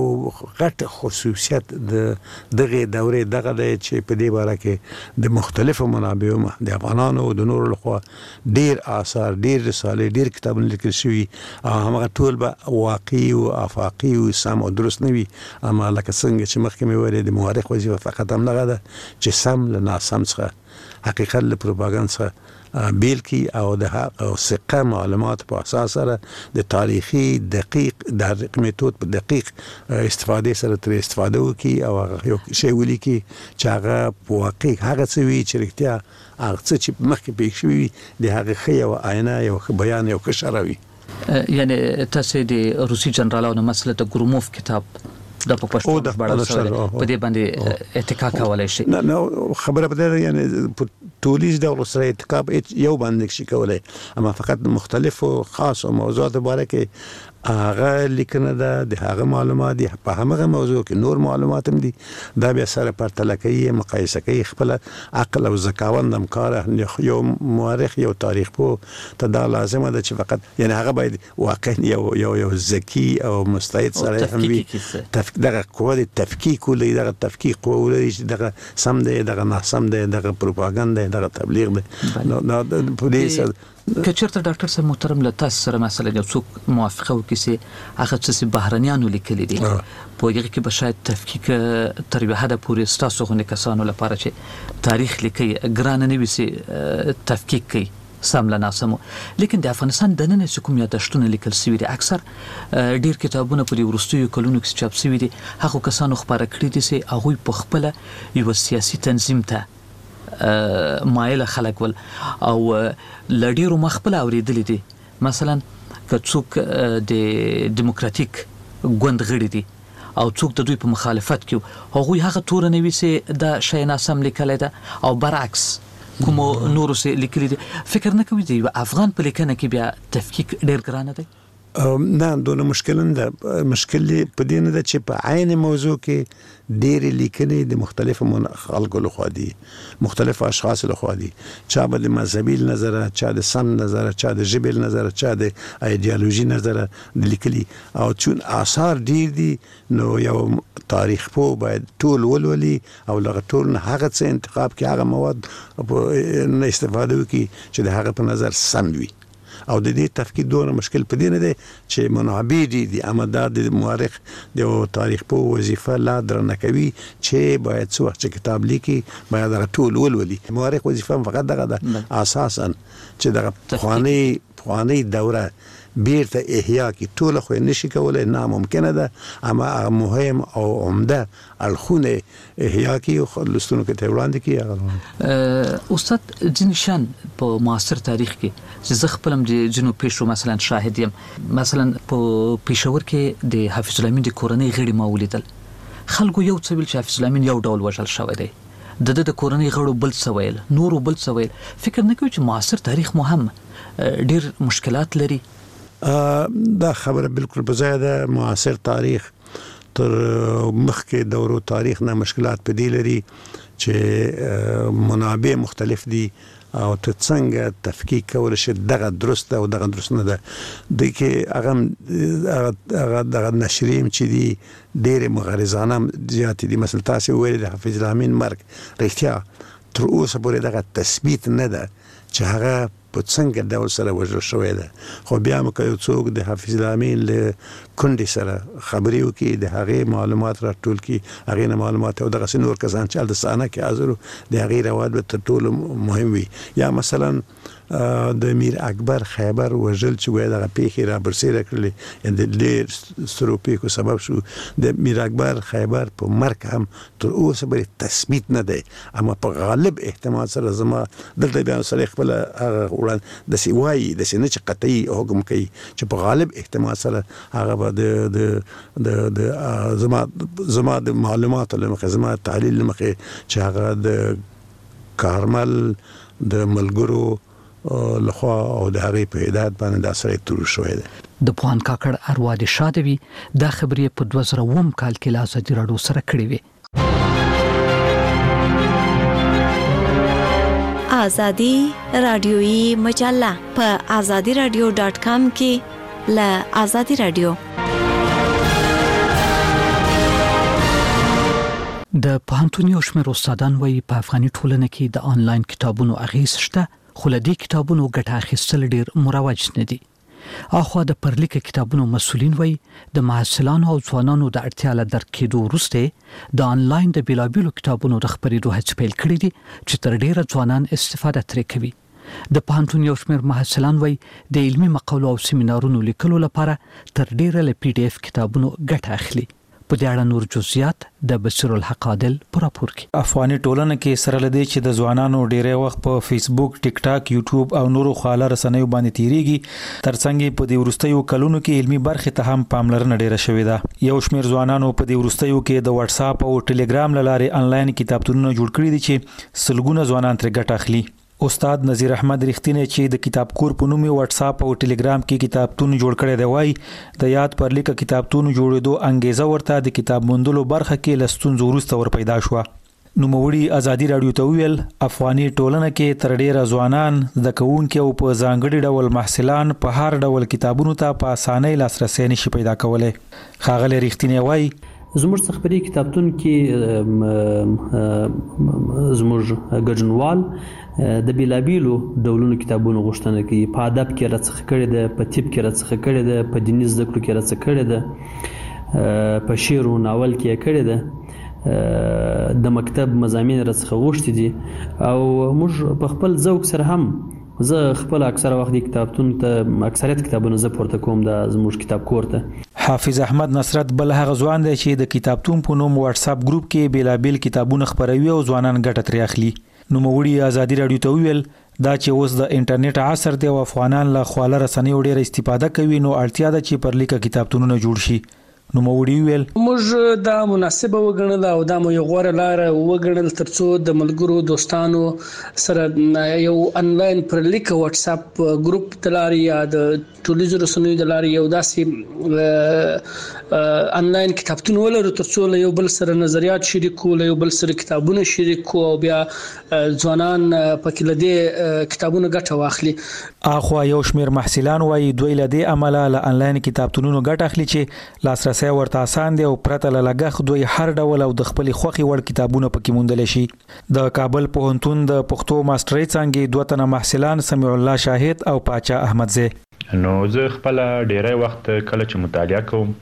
غټ خصوصیت د دغه دوره دغه ده چې په دې باره کې د مختلفو منابعو د افغانانو او د نورو لخوا ډیر آثار ډیر رسالې ډیر کتابونه لیکل شوي او هغه ټول به واقعي او افاقي او سم او درست نه وي اما لکه څنګه چې مخکې مې ویل د مورخ وظیفه فقط هم نه ده چې سم له ناسم څخه حقیقت له پروپاګاندا څخه بیل کی او د حق او ثقه معلومات په اساس سره د تاریخي دقیق د میتود په دقیق استفاده سره تر استفاده وکي او یو شی ولیکي چې هغه په واقع هغه څه وی چې رښتیا هغه څه چې مخکې پېښ شوی د هغه خي او آینه یو بیان یو کشروي. یعنی تاسو د روسي جنرالانو مسله د ګروموف کتاب د په پښتو ژباړل شوی په دې باندې اتکا کولای شي؟ نه نو خبره په دې یعنی په ټولیز د سره اتکا یو باندې شي کولای، اما فقط مختلفو خاص او موضوعات مبارک هغه لیکنه ده د هغه معلومات دي په هغه موضوع کې نور معلومات هم دي، دا بیا سره پرتله کوي مقایسه کوي خپل عقل او ذکاوند هم کار یو مورخ یو تاریخ پوه ته دا لازمه ده چې فقط یعنی هغه باید واقعا یو یو یو ذکی او مستعد سره هم وي تفکیک دغه قوه د تفکیک ولې دغه تفکیک قوه ولې چې دغه سم دی دغه ناسم دی دغه پروپاګاندا دغه تبلیغ دی نو په دې سره کچرته ډاکټر صاحب محترم له تاسو سره مثلا یو څوک موافقه وکړي چې هغه څه بهرنیانو لیکلي دي په هغه کې به شاید تفکیک تر یو حده پورې ستاسو غونې کسانو لپاره چې تاریخ لیکي ګران نه وي چې تفکیک کوي سم له ناسمو، لیکن د افغانستان د نن کوم یادښتونه لیکل شوي دي اکثر ډیر کتابونه په دې وروستیو کلونو کې چاپ شوي دي هغه کسانو خبره کړې دي چې هغه په خپل یو سیاسي تنظیم ته مایل خلک ول او لډیرو مخبل اوریدل دي مثلا که څوک د دیموکراتیک ګوند غړي دي او څوک د دوی په مخالفت کې هغه هغه تور نه وي چې د شای ناسم لیکل ده او برعکس کوم نور سه لیکل دي فکر نه کوي دی افغان په لیکنه کې بیا تفکیک ډیر ګرانه دی. نه دونه مشکل نه ده، مشکل په دې نه ده چې په عین موضوع کې ډېر لیکنې د مختلفو خلکو لخوا دي مختلف اشخاص لخوا دي، چا به د مذهبي نظره چا د سم نظره چا د ژبې نظره چا د ایدئولوژي نظره لیکلي او چون آثار ډېر دي نو یو تاریخ پوه باید ټول ولولي او لغه ټول نه هغه څه انتخاب کې هغه مواد نه استفاده وکړي چې د هغه په نظر سم وي او د دې تفکیک دونه مشکل په دې نه دی چې منابع دي دي اما دا د مورخ د تاریخ په وظیفه لا درنه کوي چې باید څو وخت کتاب لیکي باید هغه ټول ولولي. مورخ وظیفه فقط دغه ده اساسا چې دغه خواني خواني دوره بیرته احیا کی ټول خو نشي کولای ناممکنه ده اما مهم او عمده الخونه احیا کی لستونو کې ته وړاندې کی. استاد جنشان په معاصر تاریخ کې چې زه خپلم د جنوب پیشو مثلا شاهد یم مثلا په پېښور کې د حافظ الامین د کورنۍ غړي ما ولیدل خلکو یو څه ویل چې حافظ الامین یو ډول وژل شوی دی د د کورنۍ غړو بل څه ویل نورو بل څه ویل فکر نه کوي چې معاصر تاریخ مهم ډیر مشکلات لري. دا خبره بالکل په ځای ده، معاصر تاریخ تر مخکې دورو تاریخ نه مشکلات په دې لري چې منابع مختلف دي او ته څنګه تفکیک کول شي دغه درست او دغه درست نه ده د کې هغه هغه دغه نشریم چې دي ډېر مغرضانه زیات دي مثلا تاسو ویل د حافظ الامین مرګ رښتیا تر اوسه پورې دغه تثبیت نه ده چې هغه په څنګه ډول سره وژل شوی ده خو بیا مو که څوک د حافظ الامین له کندې سره خبرې وکړي د هغې معلومات راټول کړي هغې نه معلومات او دغسې نور کسان چې هلته صحنه کې حاضر د هغې روایت به تر ټولو مهم وي. یا مثلا د میر اکبر خیبر وژل چې وایي دغه پیښې را برسېره کړلې د ډېر سترو پیښو سبب شو د میر اکبر خیبر په مرګ هم تر اوسه پورې تثبیت نه دی اما په غالب احتمال سره زما دلته بیا سړی خپله هغه وړاندې داسې وایي داسې نه چې قطعي حکم کوي چې په غالب احتمال سره هغه به د د د زما زما د معلوماتو له مخې زما تحلیل له مخې چې هغه د کارمل د ملګرو لخوا او د هغې په هدایت باندې دا سړی تور شوی دی. د پوهان کاکړ اروا دې شاده وي دا خبرې په دوه زره اووم کال کې له ازادي راډیو سره کړې وې. ازادي راډیويي مجله په ازادي راډیو ډاټ کام کې له ازادي راډیو د پوهنتون یو شمېر استادان وایي په افغاني ټولنه کې د آنلاین کتابونو اغېز شته خو له دې کتابونو ګټه اخیستل ډېر مروج نه دي. اخو د پرلیک کتابونو مسولین وای د محصلانو او ځوانانو د اړتیا له درک کېدو وروسته د انلاین د بیلابیلو کتابونو د خبرېدو هڅې پیل کړې دي چې تر ډیره ځوانان استفاده ترې کوي. د پوهنتون یو شمېر محصلان وای د علمي مقالو او سیمینارونو لیکلو لپاره تر ډیره له پی ډی اف کتابونو ګټه اخلي. په دې اړه نور جزئیات د بصیر الحق عادل پر راپور کې. افغاني ټولنه کې سره لدی چې د ځوانانو ډیری وخت په فیسبوک، ټیک ټاک، یوټیوب او نورو خواله رسنیو باندې تیریږي، ترڅنګ په دې ورستیو کلونو کې علمي برخې ته هم پاملرنه ډیره شوې ده. یو شمېر ځوانانو په دې ورستیو کې د واتس اپ او ټلګرام لارې انلاین کتابتونونه جوړ کړي دي چې سلګونه ځوانان ترې ګټه اخلي. استاد نذیر احمد رښتینی چې د کتاب کور په نوم واتس اپ او ټلګرام کې کتابتون جوړ کړی دی، وای د یاد پر لیک کتابتون جوړېدو انګیزه ورته د کتاب موندلو برخه کې لستون وروسته ور پیدا شو. نو موړي ازادي رادیو ته ویل افغاني ټولنه کې تر ډیره ځوانان د کوونکو او په ځانګړي ډول محصلان په هر ډول کتابونو ته په اسانۍ لاسرسي نشي پیدا کولای. خاغله رښتینی وای زموږ څخه په دې کتابتون کې زموږ ګډونوال د بیلابیلو ډولونو کتابونو غوښتنه کوي. په ادب کې راڅخه کړي ده، په طب کې راڅخه کړي ده، په دیني زده کړو کې راڅخه کړي ده، په شعر او ناول کې کړي ده، د مکتب مضامین راڅخه غوښتي دي او موږ په خپل ذوق سره هم زه خپل اکثره وخت د کتابتون ته اکثریت کتابونه زه پورته کوم د زموږ کتاب کور ته. حافظ احمد نصرت بل هغه ځوان دی چې د کتابتون په نوم واتس اپ ګروپ کې بیلابیل کتابونه خپروي او ځوانان ګټه ترې اخلي. نو موړي ازادي رادیو ته ویل دا چې اوس د انټرنیټ عصر دی او افغانان له خواله رسنیو ډیره استفاده کوي، نو اړتیا ده چې پر لیک کتابتونونه جوړ شي. نو موړي ویل موږ دا مناسبه وګڼل او دا مو یو غوړه لار وګڼل ترڅو د ملګرو دوستانو سره یو انلاین پر لیک واتس اپ ګروپ تلاري یا د ټولنیزو رسنیو د لاري یو داسې انلاین کتابتون ولرو ترڅو له یو بل سره نظریات شریکو، له یو بل سره کتابونه شریکو او بیا ځوانان پکې لدې کتابونه ګټه واخلي. اخو یو شمېر محصلان وایي دوی لدې عمله له انلاین کتابتونونو ګټه اخلي چې لاسرسي ورته آسان دی او پرته له لګښت دوی هر ډول او د خپل خوخي وړ کتابونه پکې موندل شي. د کابل پوهنتون د پښتو ماسترۍ څنګه دوه تنه محصلان سمیع الله شاهد او پاچا احمدزی. نو زه خپل ډیری وخت کله چې مطالعه کوم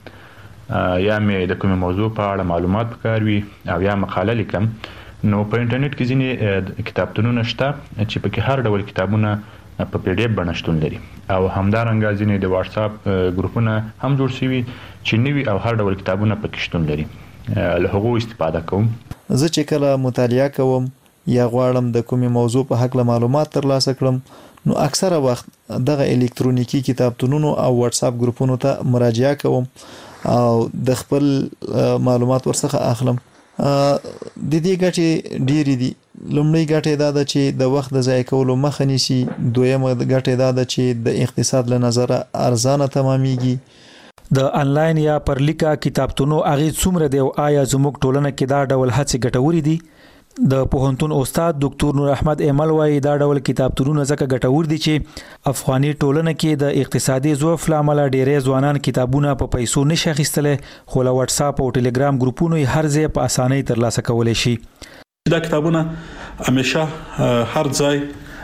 یا مې د کومې موضوع په اړه معلومات پکار وي او یا مقاله لیکم، نو په انټرنیټ کې ځینې کتابتونونه شته چې پکې هر ډول کتابونه په پی ډی اف باندې شتون لري او همدارنګه ځینې د واتس اپ ګروپونه هم جوړ شوي چې نوي او هر ډول کتابونه پکې شتون لري. له هغو استفاده کوم. زه چې کله مطالعه کوم یا غواړم د کومې موضوع په حق له معلومات ترلاسه کړم نو اکثره وخت دغه الکترونیکی کتابتونونو او واتس اپ ګروپونو ته مراجعه کوم او د خپل معلومات ورڅخه اخلم. د دې ګټې ډېرې دي. لومړی ګټه دا ده چې د وخت د ضایع کولو مخه نیسي، دویمه ګټه دا ده چې د اقتصاد له نظره ارزانه تمامېږي. د انلاین یا پر لیکه کتابتونو اغیز څومره دی او آیا زموږ ټولنه کې دا ډول هڅې ګټورې دي؟ د پوهنتون استاد ډاکټر نور احمد ایمل وایي دا ډول کتابتونونه ځکه ګټور دي چې افغاني ټولنه کې د اقتصادي ضعف لامل ډېری ځوانان کتابونه په پیسو نشي اخیستلی، خو له واتس اپ او ټلګرام ګروپونو یې هر ځای په اسانۍ ترلاسه کولی شي. دا کتابونه همیشه هر ځای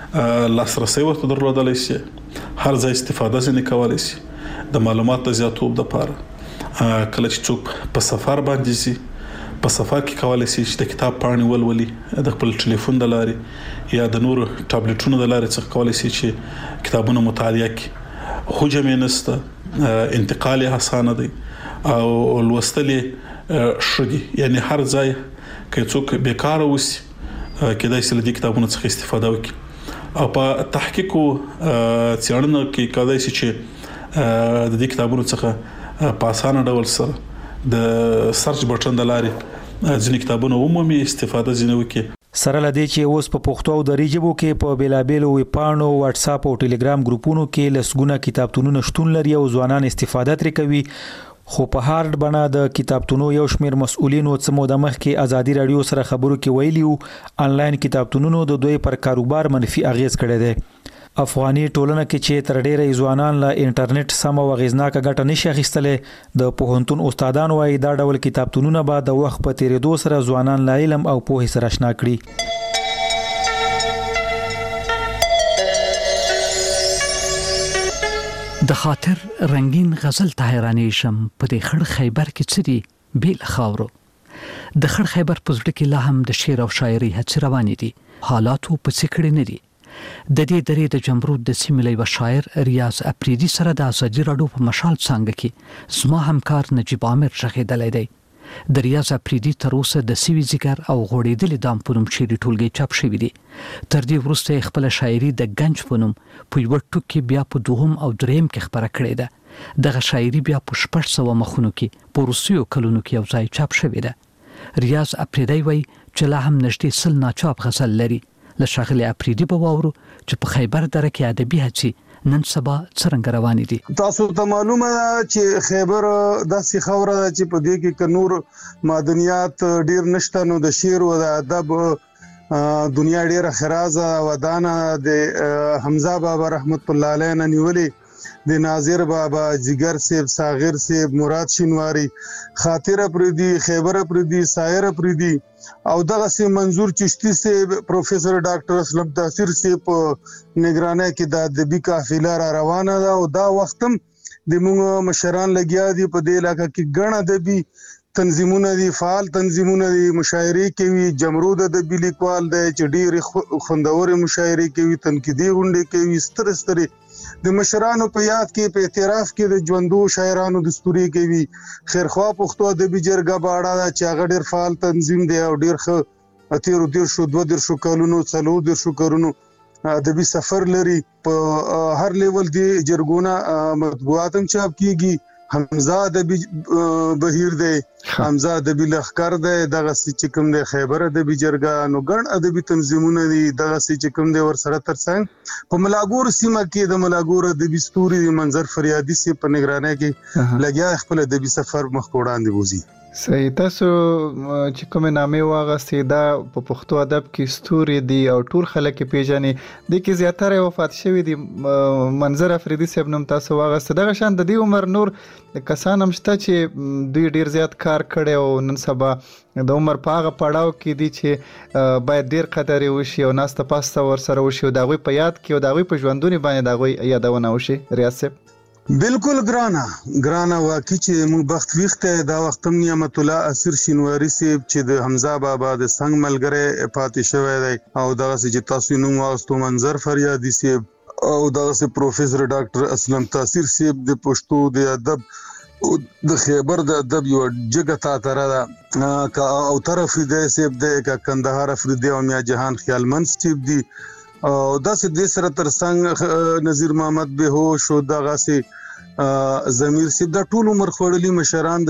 لاسرسي ورته درلودلی شي، هر ځای استفاده ځینې کولی شي د معلوماتو د زیاتوب لپاره. کله چې څوک په سفر باندې شي په سفر کې کولای شي چې د کتاب پاڼې ولولي د خپل ټلیفون د لارې یا د نورو ټابلیټونو د لارې څخه کولای شي چې کتابونه مطالعه کړي. حجم یې نشته، انتقال یې اسانه دی او لوستل یې ښه دي. یعنی هر ځای که څوک بیکاره وسی کېدای شي له دې کتابونو څخه استفاده وکړي او په تحقیق او څېړنه کې کېدای شي چې د دې کتابونو څخه په اسانه ډول سره د سرچ بټن د لارې ځینې کتابونه عمومي استفاده ځینې وکړي. سره لدې چې اوس په پښتو او دري ژبو کې په بیلابیلو ویبپاڼو، واتس اپ او ټلګرام ګروپونو کې لسګونه کتابتونونه شتون لري او ځوانان استفاده ترې کوي، خو په هارد بڼه د کتابتونو یو شمېر مسؤلینو څه موده مخکې ازادي رادیو سره خبرو کې ویلي وو انلاین کتابتونونو د دوی پر کاروبار منفي اغیز کړی دی. افغاني ټولنه کې چې تر ډیره ځوانان له انټرنیټ سم او غیزناک ګټه نشي اخیستلې، د پوهنتون استادان وايي دا ډول کتابتونونه به د وخت په تیریدو سره ځوانان له علم او پوهې سره آشنا کړي. د خاطر رنگین غزل ته حیرانې شم په دې خړ خیبر کې څه دي بیل خاورو د خړ خیبر په زړه کې لا هم د شعر او شاعري هڅې روانې دي حالاتو په څه کړي نه دي د دې درې د جمرود د سیمې یو شاعر ریاض اپریدي سره د ازادي راډیو په مشال څنګه کې زما همکار نجیب عامر شخیدلې دی د ریاض اپریدي تر اوسه د سیوی ذکر او غوړېدلې دام په نوم شعري ټولګي چاپ شوی دی تر دې وروسته خپل شاعري د گنج په نوم په یو ټوکي بیا په دوهم او دریم کې خبره کړې ده دغه شاعري بیا په شپږ سوه مخونو کې په روسیو کلونو کې یو ځای چاپ شوی ده ریاض اپریدي وایي چې لا هم نږدې سل ناچاپ غزل لري له ښاغلي اپریدي به واورو چې په خیبر دره کې ادبي هڅې نن سبا څرنګه روانې دي تاسو ته معلومه ده چې خیبر داسې خوره ده چې په دې کې ک نور معدنیات ډیر نشته نو د شعر او د ادب دنیا ډیره خرازه ودانه د حمزه بابا رحمت الله علیه نه نیولې د ناظر بابا جگر سیب ساغر سیب مراد شینواری خاطر اپریدي خیبر اپریدي سایر اپریدي او دغه سي منظور چشتي سیب پروفیسور ډاکټر اسلم تاثیر سیب نگرانه کې د ادبي قافله را روانه ده او دا وختم د موږ مشران لګیا دي په دې علاقې کې ګڼ ادبي تنظیمونه دي فعال تنظیمونه دي مشاعري کوي جمرود ادبي لیکوال دی چې ډېر خوندور مشاعري کوي تنقیدي غونډې کوي ستر ستر د مشرانو په یاد کې په اعتراف کې د ژوندو شاعرانو دستوري کوي خیرخوا پښتو ادبي جرګه باړه چې هغه ډېر فعال تنظیم دی او ډېر ښه اتیر ډېر شو دوه ډېر شو کلونو څلور ډېر شو کلونو ادبي سفر لري په هر لیول دی جرګونه مطبوعات هم چاپ کیږي حمزه ادبي بهیر دی حمزه ادبي لخر دی دغه چې کوم دی خیبر ادبي جرګه نو ګڼ ادبي تنظیمونه دي دغه چې کوم دی ور سره ترڅنګ په ملاګور سیمه کې د ملاګور ادبي ستوري منظر فریادي سي په نگرانۍ کې لګیا خپل ادبي سفر مخ وړاندې وځي صحیح تاسو چې کوم نامې واغستې دا په پښتو ادب کې ستوري دي او ټول خلک پیژني د کې زیاتره وفات شوی دي منظر افریدي صاحب نوم تاسو واغسته دغه شان د دې عمر نور کسان هم شته چې دوی ډیر زیات کار کړي او نن سبا د عمر په هغه پړاو کې دي چې باید ډیر قدر وشي او ناسته پاسته ور سره وشي او دغه په یاد کې او دغه په ژوندونی باندې دغه یادونه وشي ریاض صاحب بالکل ګرانا ګرانا واقعي چې موږ بخت ویخته دا وخت هم نعمت الله اسیر شینواری سیب چې د حمزه بابا د څنګه ملګری پاتې شوی دی او دغه چې تاسو نوم واستو منظر فریادي سیب او دغه پروفیسور ډاکټر اسلم تاثیر سیب د پښتو د ادب د خیبر د ادب یو جګه تا تر دا او طرف دې سیب د کندهار افریدي او میا جهان خیالمن سیب دی او داسې د سره ترڅنګ نذیر محمد بهوش او دغه سي ضمیر سیب د ټول عمر خړلې مشران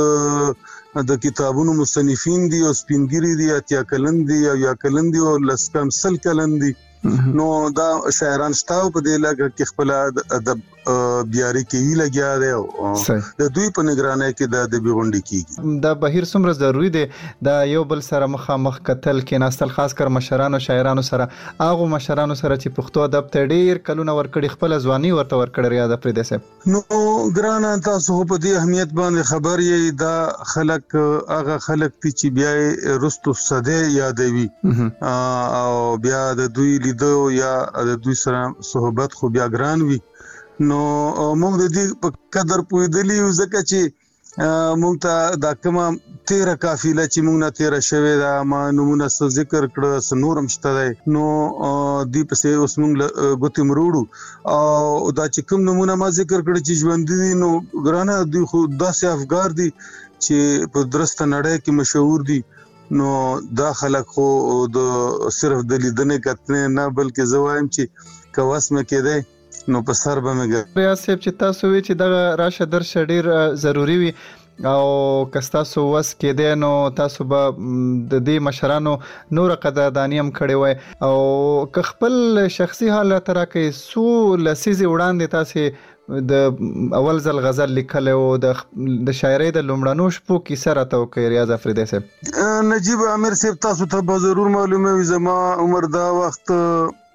د د کتابونو مصنفین دي او سپینګری دي اتیا کلن دي او یا کلن دي او لسکم سل کلن دي نو دا شاعران شتاو په دې لګه کې خپل ادب بیاري کوي لګیا دی او د دوی په نگرانۍ کې د ادبي غونډې کیږي دا بهیر څومره ضروری دی دا یو بل سره مخامخ کتل کې ناستل خاص کر مشرانو شاعرانو سره هغه مشرانو سره چې پښتو ادب ته ډیر کلونه ورکړي خپل ځواني ورته ورکړي ریاض اپریدي صاحب نو ګرانه تاسو په دې اهمیت باندې خبر یې دا خلک هغه خلک چې بیا رستو صده یادوي او بیا د دوی لیدو یا د دوی سره صحبت خو بیا ګران وي نو موږ د دې په قدر پوهېدلی یو ځکه چې موږ ته دا کومه تیره قافله چې موږ نه تیره شوې ده ما نومونه څه ذکر کړه څه نور هم شته دی نو دې پسې اوس موږ ګوتې مروړو او دا چې کوم نومونه ما ذکر کړه چې ژوندي دي نو ګرانه دوی خو داسې افګار دي چې په درسته نړۍ کې مشهور دي نو دا خلک خو د صرف د لیدنې کتنې نه بلکې زه وایم چې که وس مې کېدی نو په سر به مې ریاض صاحب چې تاسو وی چې دغه راشه درشه ډیر ضروری وي او کستاسو وس کې دی نو تاسو به د دې مشرانو نور قدردانی هم کړی وای او که خپل شخصي حالت راکې سو لسیزي وړاندې تاسو د اول ځل غزل لیکل او د د شاعرۍ د لومړنو شپو کې سره تو کوي ریاض اپریدي صاحب نجیب عامر صاحب تاسو ته به ضرور معلومه وي زما عمر دا وخت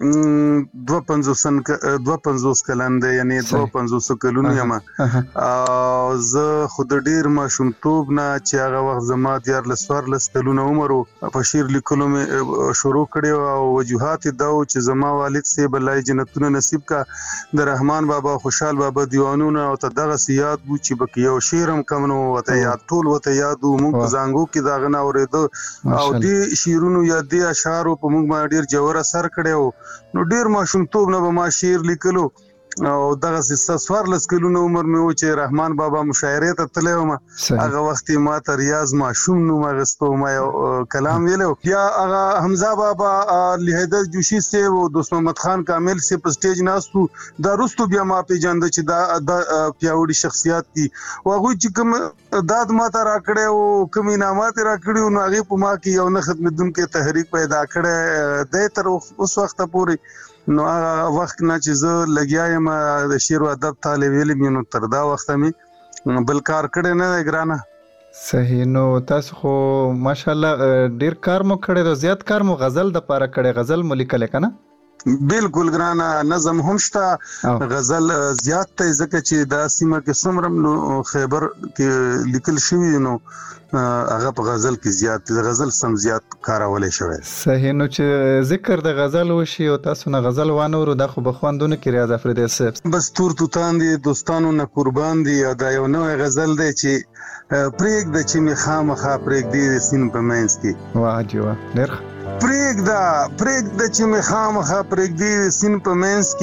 دوه پنځوسن دوه پنځوس کلن دی یعنی دوه پنځوس کلونه یم او زه خود ډیر ماشومتوب نه چې هغه وخت زما دیار لسوار لس کلونه عمر په شعر لیکلو مې شروع کړی او وجوهات دا چې زما والد صاحب الله جنتونه نصیب کا د رحمان بابا خوشحال بابا دیوانونه او ته دغه سیاد بو چې بک یو شعرم کم نو وته یاد ټول وته یادو موږ زنګو کې دا غنا اورېدو او دې شعرونو یا دې اشعار په موږ باندې ډیر جوړ اثر کړو نو ډیر ماشومتوب نه به ما شعر لیکلو او دغه سسوار لس کلونه عمر مې و چې رحمان بابا مشاعره ته تللی وم هغه وخت ما ته ریاض ماشوم نو ما غستو ما کلام ویلو بیا هغه حمزه بابا لهیدر جوشي سي او دوست محمد خان کامل سي په سټیج ناستو دا رستو بیا ما پیژاند چې دا پیاوړي شخصیت دي واغوي چې کوم داد ما ته راکړې او کوم انعامات راکړي نو هغه په ما کې یو نه خدمتونکو تحریک پیدا کړې د تر اوس وخت پورې نو هغه وخت نه چې زه لګیا یم د شعر او ادب طالب علم نو تر دا وخت مې بل کار کړی نه دی ګرانه. صحیح. نو تاسو خو ماشاءالله ډیر کار مو کړی دی، زیات کار مو غزل د پاره کړی، غزل مو لیکل کنه؟ بالکل ګرانه، نظم هم شته، غزل زیات ته ځکه چې دا سیمه کې څومره نو خیبر کې لیکل شوی نو هغه په غزل کې زیات د غزل سم زیات کارولې شوی. صحیح. نو چې ذکر د غزل وشي او تاسو نه غزل وانورو د خو بخواندونه کې ریاض افریدی صاحب بس تور توتان دي دوستانو نه قربان دي دا یو نوې غزل دی چې پریک د چې می خامخا پریک دی سین په مینس کې واه دی واه ډېر پریک دا پریک د چې می خامخا پریک دی سین په مینس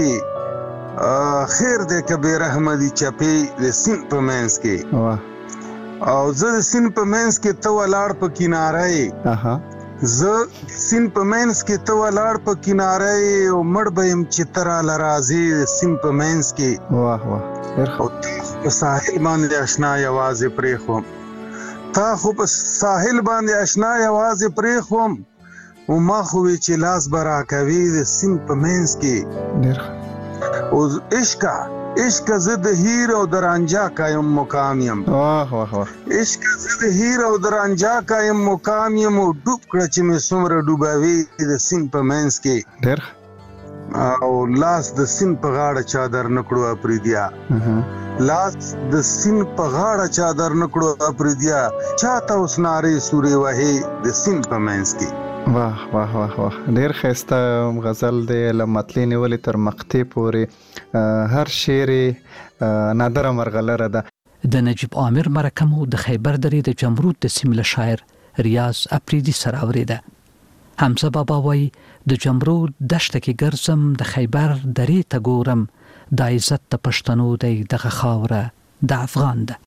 کې خیر دې کبیر احمدی چپی د سین په مینس کې واه او زه د سین په مینس کې ته ولاړ په کیناره اها زه سین په مینس کې ته ولاړ په کیناره او مړ بیم چې ترا لرازي سین په مینس کې واه واه او په ساحل باندې آشنا یوازې پرې خوم تا خو په ساحل باندې آشنا یوازې پرې خوم او ما خو چې لاس برا کوي د سین په مینس کې ډېر او عشق عشق زد هیر او درانجا قائم مقام یم واه واه واه عشق زد هیر او درانجا قائم مقام یم او ډوب کړ چې مې څومره ډوباوي د سین په مینس کې ډېر او لاس د سین په غاړه چادر نکړو اپریدیا لاس د سین په غاړه چادر نکړو اپریدیا چاته اوس نارې سورې وهي د سین په مینس کې. واه واه واه واه ډیر ښایسته غزل دی له مطلع نیولې تر مقطع پورې هر شعر نادره مرغلره ده. د نجیب عامر مرکه مو د خیبر درې د جمرود د سیمه شاعر ریاض افریدی سره اوریده. حمزه بابا وای د جمرود دشت کې ګرځم د خیبر درې ته ګورم د عزت د پښتنو دی دغه خاوره د افغان ده.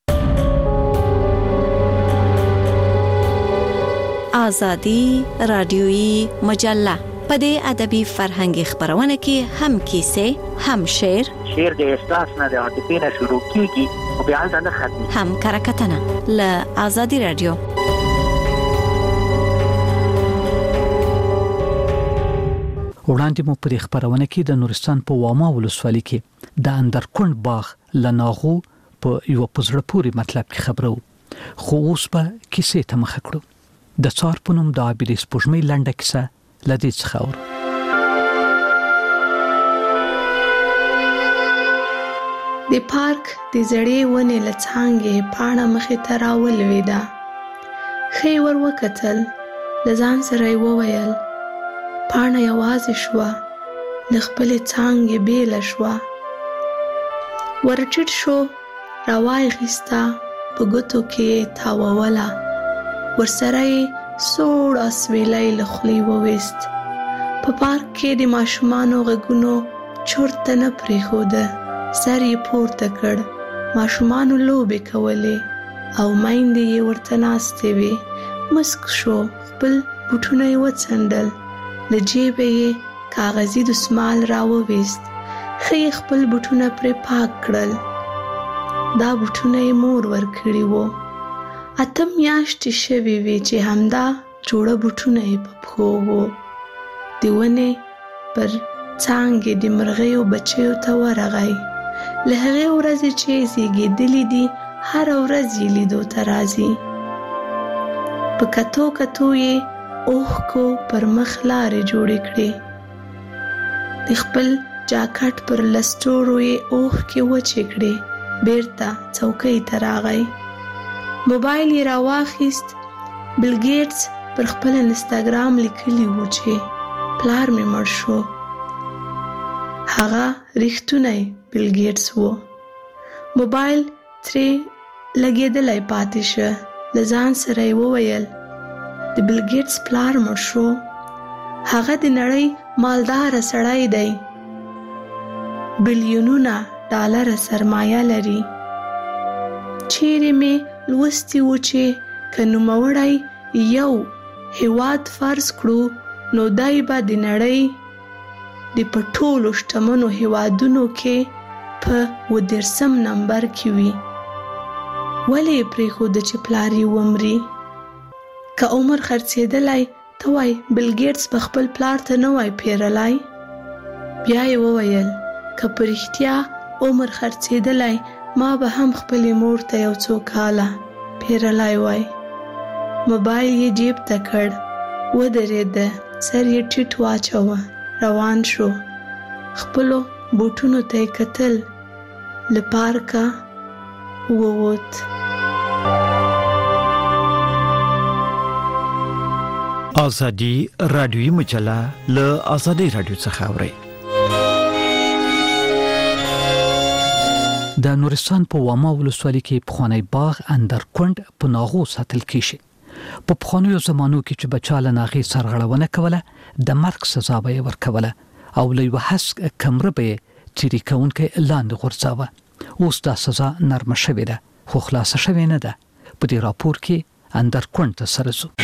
آزادی رادیویی مجله په دې ادبي فرهنګي خبرونه کې هم کیسه هم شعر شعر د احساس نه د عاطفې نه شروع کیږي او بیا د ختمي هم کرکټنه ل آزادی رادیو. وړاندې مو په خبرونه کې د نورستان په واما ولسوالۍ کې د اندرکوند باغ لناغو په یو پزړه پوري مطلب کې خبرو خو اوس په کیسه ته مخ کړو. د څار پونم د عابدي سپوږمۍ لنډه کیسه لدې څخه اور د پارک د زړې ونې لڅانګې پاڼه مخې ته راولوېده. ښې ور وکتل، له ځان سره یې وویل پاڼه یوازې شوه، له خپلې څانګې بېله شوه. ورټیټ شو، راوایغېسته، په ګوتو کې یې تاووله، ورسره یې سوړ اسویلی له خولې وویست. په پارک کې د ماشومانو غږونو چورته نه پرېښوده. سر یې پورته کړ، ماشومانو لوبې کولې او میندې یې ورته ناستې وې. مسک شو، خپل بوټونه یې وڅنډل، له جیبه یې کاغذي دسمال راوویست. ښه یې خپل بوټونه پرې پاک کړل. دا بوټونه یې مور ورکړي وو. اته میاشتې شوې وې چې همدا جوړه بوټونه یې په پښو وو. د ونې پر څانګې د مرغیو بچیو ته ورغی. له هغې ورځې چې زیږېدلي دي هره ورځ یې لیدو ته راځي. په کتو کتو یې اوښکو پر مخ لارې جوړې کړې. د خپل جاکټ پر لستوړو یې اوښ کې وچې کړې بیرته څوکۍ ته راغی. موبایل یې راواخیست. بل ګیټس پر خپل انستاګرام لیکلی و چې پلار مې مړ شو. هغه ریښتونی بل ګیټس و. موبایل ترې لګېدلی پاتې شه. له ځان سره یې وویل د بل ګیټس پلار مړ شو. هغه د نړۍ مالداره سړی دی. بلیونونه ډالره سرمایه لري. چیرې مې لوستی و چې که نوموړی یو هیواد فرض کړو نو دی به د نړۍ د په ټولو شتمنو هیوادونو کې په اووه دېرشم نمبر کې وي. ولې یې پرېښوده چې پلار یې ومري؟ که عمر خرڅېدلی ته وای بل ګیټس په خپل پلار ته نه وای پیرلی. بیا یې وویل که په رښتیا عمر خرڅېدلی ما به هم خپلې مور ته یو څو کاله پیرلی وای. موبایل یې جیب ته کړ، ودرېده، سر یې ټیټ واچوه، روان شو. خپلو بوټونو ته یې کتل، له پارکه ووت. ازادي رادیوي مجله له ازادي رادیو څخه اوري. د نورستان په واما ولسوالۍ کې پخوانی باغ اندرکوند په ناغو ساتل کیږي. په پخوانیو زمانو کې چې بچاله ناغي سرغړونه کوله د مرګ سزا به ورکوله او له یو حس کمره به تیری کونکي لاندې غورځاوه. اوس دا سزا نرمه شوې ده خو خلاصه شوې نه ده. په دې راپور کې اندرکوند ته سره زو.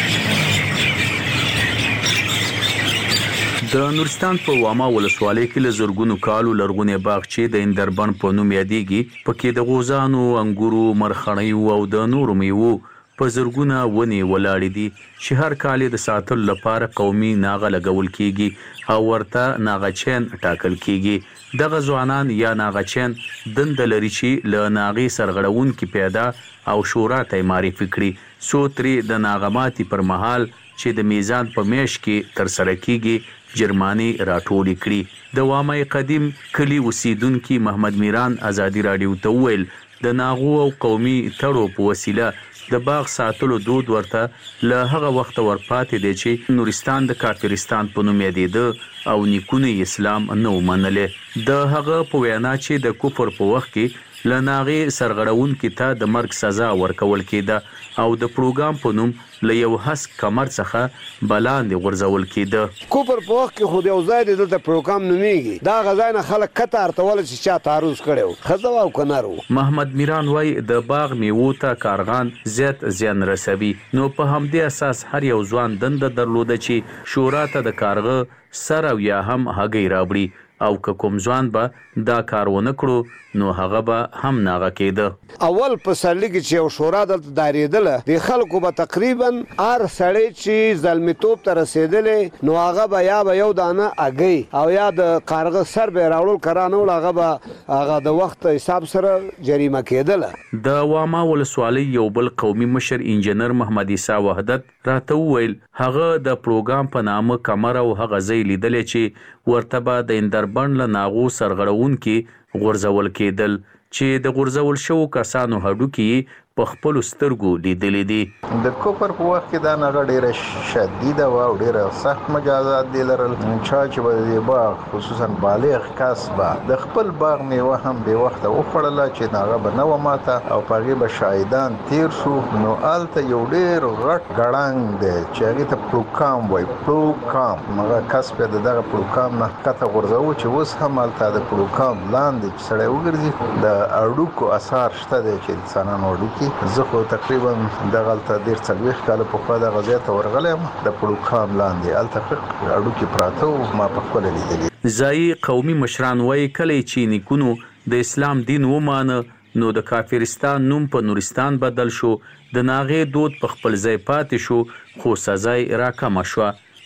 د نورستان په واما ولسوالۍ کې له زرګونو کالو لرغونی باغ چې د اندربن په نوم یادېږي پکې د غوزانو، انګورو، مرخڼیو او د نورو میوو په زرګونه ونې ولاړې دي چې هر کال د ساتلو لپاره قومي ناغه لګول کیږي او ورته ناغچین ټاکل کیږي. دغه ځوانان یا ناغچین دند لري چې له ناغي سرغړون کې پیدا او شورا ته معرفي کړي سو ترې د ناغماتي پر مهال چې د میزان په میش کې تر سره کیږي جرمانی راټولې کړي. د وامه قدیم کلی اوسیدونکو محمد میران ازادي رادیو ته ویل د ناغو او قومي تړو په وسیله د باغ ساتلو دود ورته له هغه وخت ورپاتې دی چې نورستان د کافرستان په نوم یادېده او نیکونه اسلام نه ومنله. د هغه په وینا چې د کفر په وخت کې لناغي سرغړون کې ته د مرګ سزا ورکول کېده او د پروګرام په نوم له یو حس کمر څخه بلاندې غورځول کېده. کوپر په وخت کې خو یو ځای د دلته پروګرام نومېږي. دا غځای نه خلک کته ارتول چې چا تعرض کړو خزه او کنارو. محمد میران وای د باغ میوو ته کارغان زیات زیان رسوي نو په همدې اساس هر یو ځوان دند درلوده چې شورا ته د کارغه سر او یا هم هګۍ راوړي او که کوم ځوان به دا کار ونه کړو نو هغه به هم ناغه کېده. اول په سرلی کې چې یو شورا دلته دارېدله د خلکو به تقریبا هر سړی چې ظلمتوب ته رسېدلی نو هغه به یا به یو دانه اګۍ او یا د کارغه سر به یې راوړل کرانه وړ هغه به هغه د وخت حساب سره جریمه کېدله. د واما ولسوالۍ یو بل قومي مشر انجینر محمد عیسی وحدت راته وویل هغه د پروګرام په نامه کمر او هغه ځای لیدلی چې ورته به د اندربن له ناغو سرغړونکي غورځول کېدل چې د غورځول شوو کسانو هډوکي په خپل سترګو لیدلې دي. د کوپر په وخت کې دا نغه ډیره شدیده و او ډیره سخت مجازات دي لرل. چا چې به د باغ خصوصا بالغ کس به د خپل باغ میوه هم به وخت او خړله چې نغه به نو ماته او پاغي به شاهدان تیر شو نو آلته یو ډیر غټ غړنګ دی چې هغه ته پروګرام وای پروګرام مګه کس په دغه پروګرام نه کته غورځو چې اوس هم آلته د پروګرام لاندې سړی وګرځي د اړوکو اثر شته دی چې انسانانو اړوکی زه خو تقریبا دغلته ډیر څلويخ کال په خوا د غزا ته ورغلم د پروګرام لاندې التحق اړو کې پراته او ما په خپل لیدل. ځای قومي مشران وایي کله چې نیکونو د اسلام دین ومانه نو د کافرستان نوم په نورستان بدل شو د ناغې دود په خپل ځای پاتې شو خو سزا راکمه شو.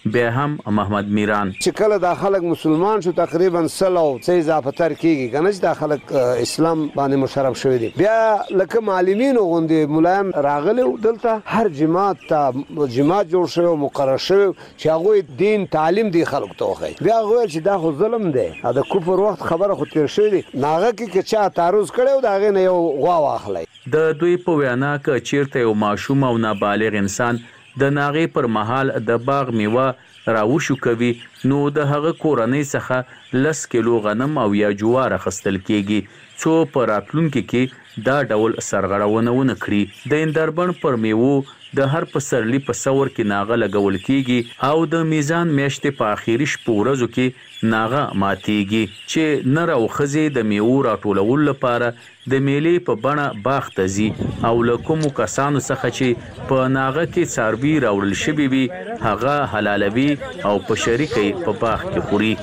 بیا هم محمد میران چې کله دا خلک مسلمان شو تقریبا سلو څه اضافه تر کیږي کنه چې دا خلک اسلام باندې مشرف شوی دي بیا لکه معلمین غوندي مولان راغلي دلته هر جماعت ته جماعت جوړ شوی مقرر شوی چې هغه دین تعلیم دی خلک ته وخی بیا هغه چې دا خو ظلم دی دا کفر وخت خبره خو تیر شوی دی ناغه کې چې تعرض کړو دا غي نه یو غوا واخلای د دوی په وینا ک چیرته یو ماشوم او نابالغ انسان د ناغې پر مهال د باغ میوه راوشو کوي نو د هغه کورنۍ څخه لس کیلو غنم او یا جوار اخیستل کیږي څو په راتلونکي کې دا ډول سرغړونه ونه کړي د اندربن پر میوه د هر پسرلی په څور کې ناغه لګول کیږي او د میزان میاشتې په اخیری شپه ورځو کې ناغه ماتيږي چې نر او خزي د میوه راټولول لپاره د میلې په بڼه باغ ته ځي او له کومو کسانو څخه چې په ناغه کې څاروي راوړل شوي وي هغه حلالوي او په شریکي په باغ کې خوري.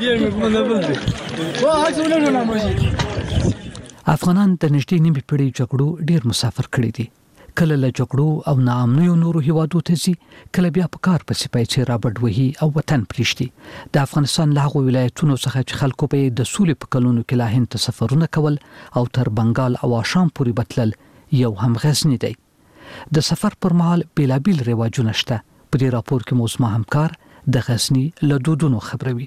افغانان د نږدې نیمې پیړۍ جګړو ډیر مسافر کړي دي کله له جګړو او ناامنیو نورو هیوادو ته ځي کله بیا په کار پسې پیسې رابرډ وهي او وطن پریشتي د افغانستان له هغو ولایتونو څخه چې خلکو په د سولې په کلونو کې لا هند ته سفرونه کول او تر بنگال او آشام پورې بتلل یو هم غزنی دی د سفر پر مهال بیلابیل رواجونه شته په دې راپور کې مو زما همکار د غزنی له دودونو خبروي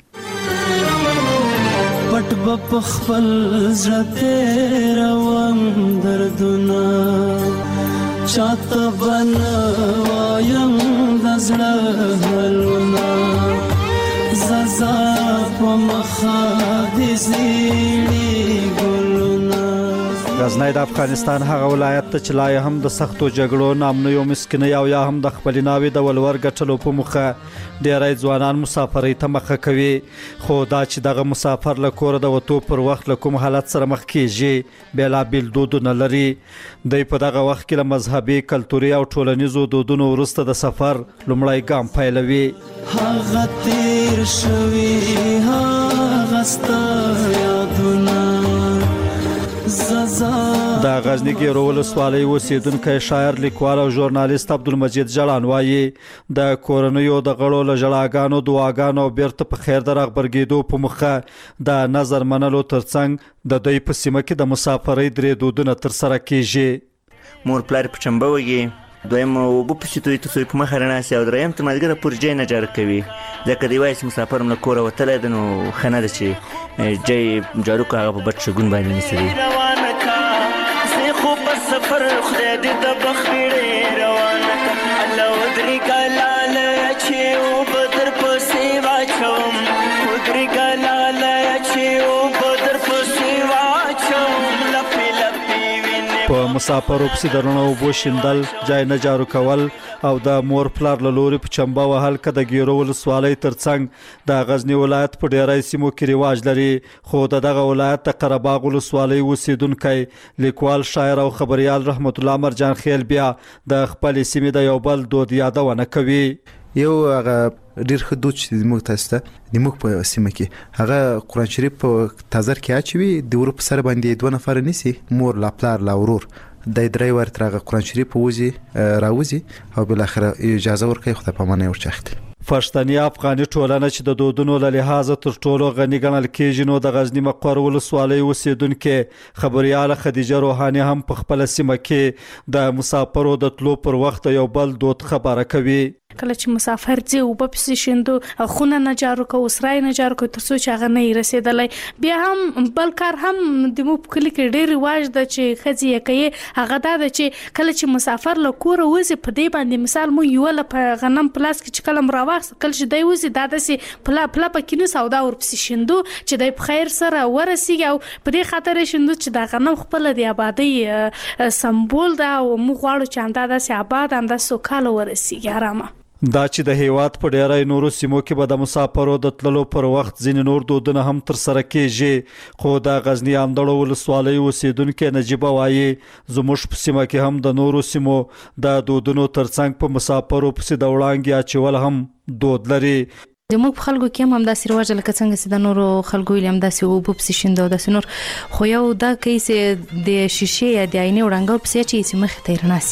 پټ په خپل زړه روان دردونه چاته بنوایم د زړه حلونه ززا په مخه د زیړي ګلونه. غزنی د افغانستان هغه ولایت ته چې لا هم د سختو جګړو نامنیو مسکینۍ او یا هم د خپل ناوې د ولور ګټلو په مخه ډېری ځوانان مسافرۍ ته مخه کوي خو دا چې دغه مسافر له کوره د وتو پر وخت له کوم حالت سره مخ کیږي بېلابېل دودونه لري دوی په دغه وخت کې له مذهبي کلتوري او ټولنیزو دودونو وروسته د سفر لومړی ګام پیلوي هغه تیر شوي هغه ستا یادونه د غزنی ګیرو ولسوالۍ اوسیدونکی شاعر لیکوال او ژورنالیست عبدالمجید جلان وایي د کورنیو د غړو له ژړاګانو دعاګانو او بیرته په خیر د راغبرګېدو په مخه د نظر منلو ترڅنګ د دوی په سیمه کې د مسافرۍ درې دودونه ترسره کیږي مور پلار په چمبه وږي دویم اوبه پسې توی تر په مخه رڼاسي او دریم ته ملګری پورې جای نه جارو کوي ځکه دی وایي چې مسافر له کوره وتلی دی نو ښه نه ده چې جای جارو که هغه په بد شګون باندې نیسي سفر خدای دې د بخیړې روانه کا الله ودري ګلاله چې او بدر پسې واچوم ودري ګلاله چې او بدر پسې واچوم لپی لپی وینې په مسافرو پسې درنه اوبو شیندل جای نه جارو کول او د مور پلار له لوري په چمبه وهل که د ګیرو ولسوالۍ ترڅنګ د غزنی ولایت په ډیری سیمو کې رواج لري خو د دغه ولایت د قرهباغ ولسوالۍ اوسیدونکی لیکوال شاعر او خبریال رحمت الله مرجان خیل بیا د خپل سیمې د یو بل دود یادونه کوي یو هغه ډیر ښه دود چې موږ تاسو ته د موږ په سیمه کې هغه قرآن شریف په تازر کې اچوي د ورو په سر باندې دوه نفر نیسي مور لا پلار لا ورور د درې ورته راغ قرآن شریف وځي راوځي او بل اخر اجازه ورکړي خدای په معنی ورچخت پښتني افغاني ټولنه چې د دودونو له لحاظه تر ټولو غني ګڼل کېږي نو د غزنی مقر ولسوالۍ اوسیدونکو خبرياله خدیجه روحاني هم په خپل سیمه کې د مسافرو د تلو پر وخت یو بل دود خبره کوي کله چې مسافر ځي او په پسې شندو خونه نه جارو کو وسرای نه جارو کو ترڅو چې هغه نه رسیدلای بیا هم بل کار هم د مو په کلی کې ډېر رواج د چې خزي کوي هغه دا د چې کله چې مسافر له کور وځي په دې باندې مثال مو یو له غنم پلاس کې چې کلم راوخ کله چې دی وځي دا دسي پلا پلا پکې نه سودا ور پسې شندو چې دی په خیر سره ورسیږي او په دې خاطر شندو چې دا غنم خپل د آبادی سمبول دا او مو غواړو چې انده داسې آباد انده سوکاله ورسیږي آرامه دا چې د هیواد په ډیری نورو سیمو کې به د مسافرو د تللو پر وخت ځینې نور دودونه هم تر سره کیږي خو د غزنی اندړو ولسوالۍ اوسیدونکو نجيبه وایي زموږ په سیمه کې هم د نورو سیمو د دودونو ترڅنګ په مسافرو پسې د وړاندې اچول هم دود لري د موږ خلکو کې هم داسې رواج لکه څنګه چې د نورو خلکو لیم داسې او په پسې شیندو داسې نور خو یو دا کیسه د شیشې یا د عینې وړاندې پسې چې مخ ته رناسي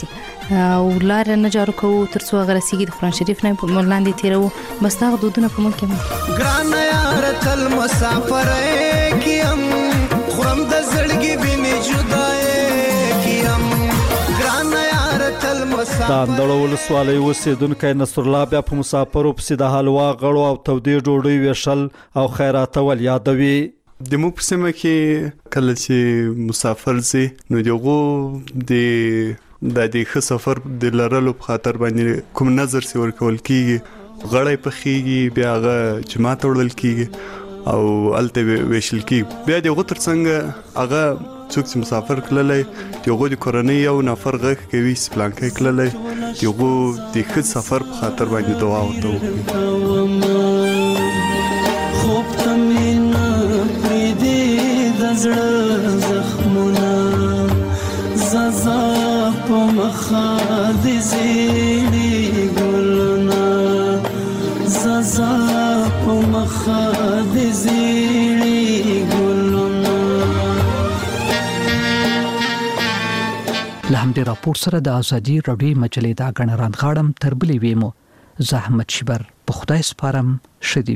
او لار نه جارو کوو ترڅو هغه رسیږي د قرآن شریف نه په لاندې تیرو بس دا دودونه په ملک کې ګران یار تل مسافر کیم خرم د زړګي بینه جدای کیم ګران یار تل مسافر د اندړو ولسوالۍ اوسیدونکو نصر الله بیا په مسافرو پسې د حلوا غړو او تودې ډوډۍ ویشل او خیرات ول یادوي د مو په سیمه کې کله چې مسافر سي نو دغه د د دې ښه سفر د لرلو په خاطر باندې کوم نظر سی ورکول کیږي غړې په خيږي بیا هغه جماعت وړل کیږي او الته ویشل کیږي بیا دغه ترڅنګ هغه څوک چې مسافر کړلای دغه د کورنۍ یو نفر غږ کوي سپلانکې کړلای دغه د ښه سفر په خاطر باندې دعا وکړي خوب تمینا پریدی دزړه زخمونه زازا په مخه د زیړی ګلونه زازا په مخه د زیړی ګلونه لهم د راپور سره د ازادي رادیو مجلې دا غنران غاړم تربلې ویمو زحمت شبر په خدای سپارم شدي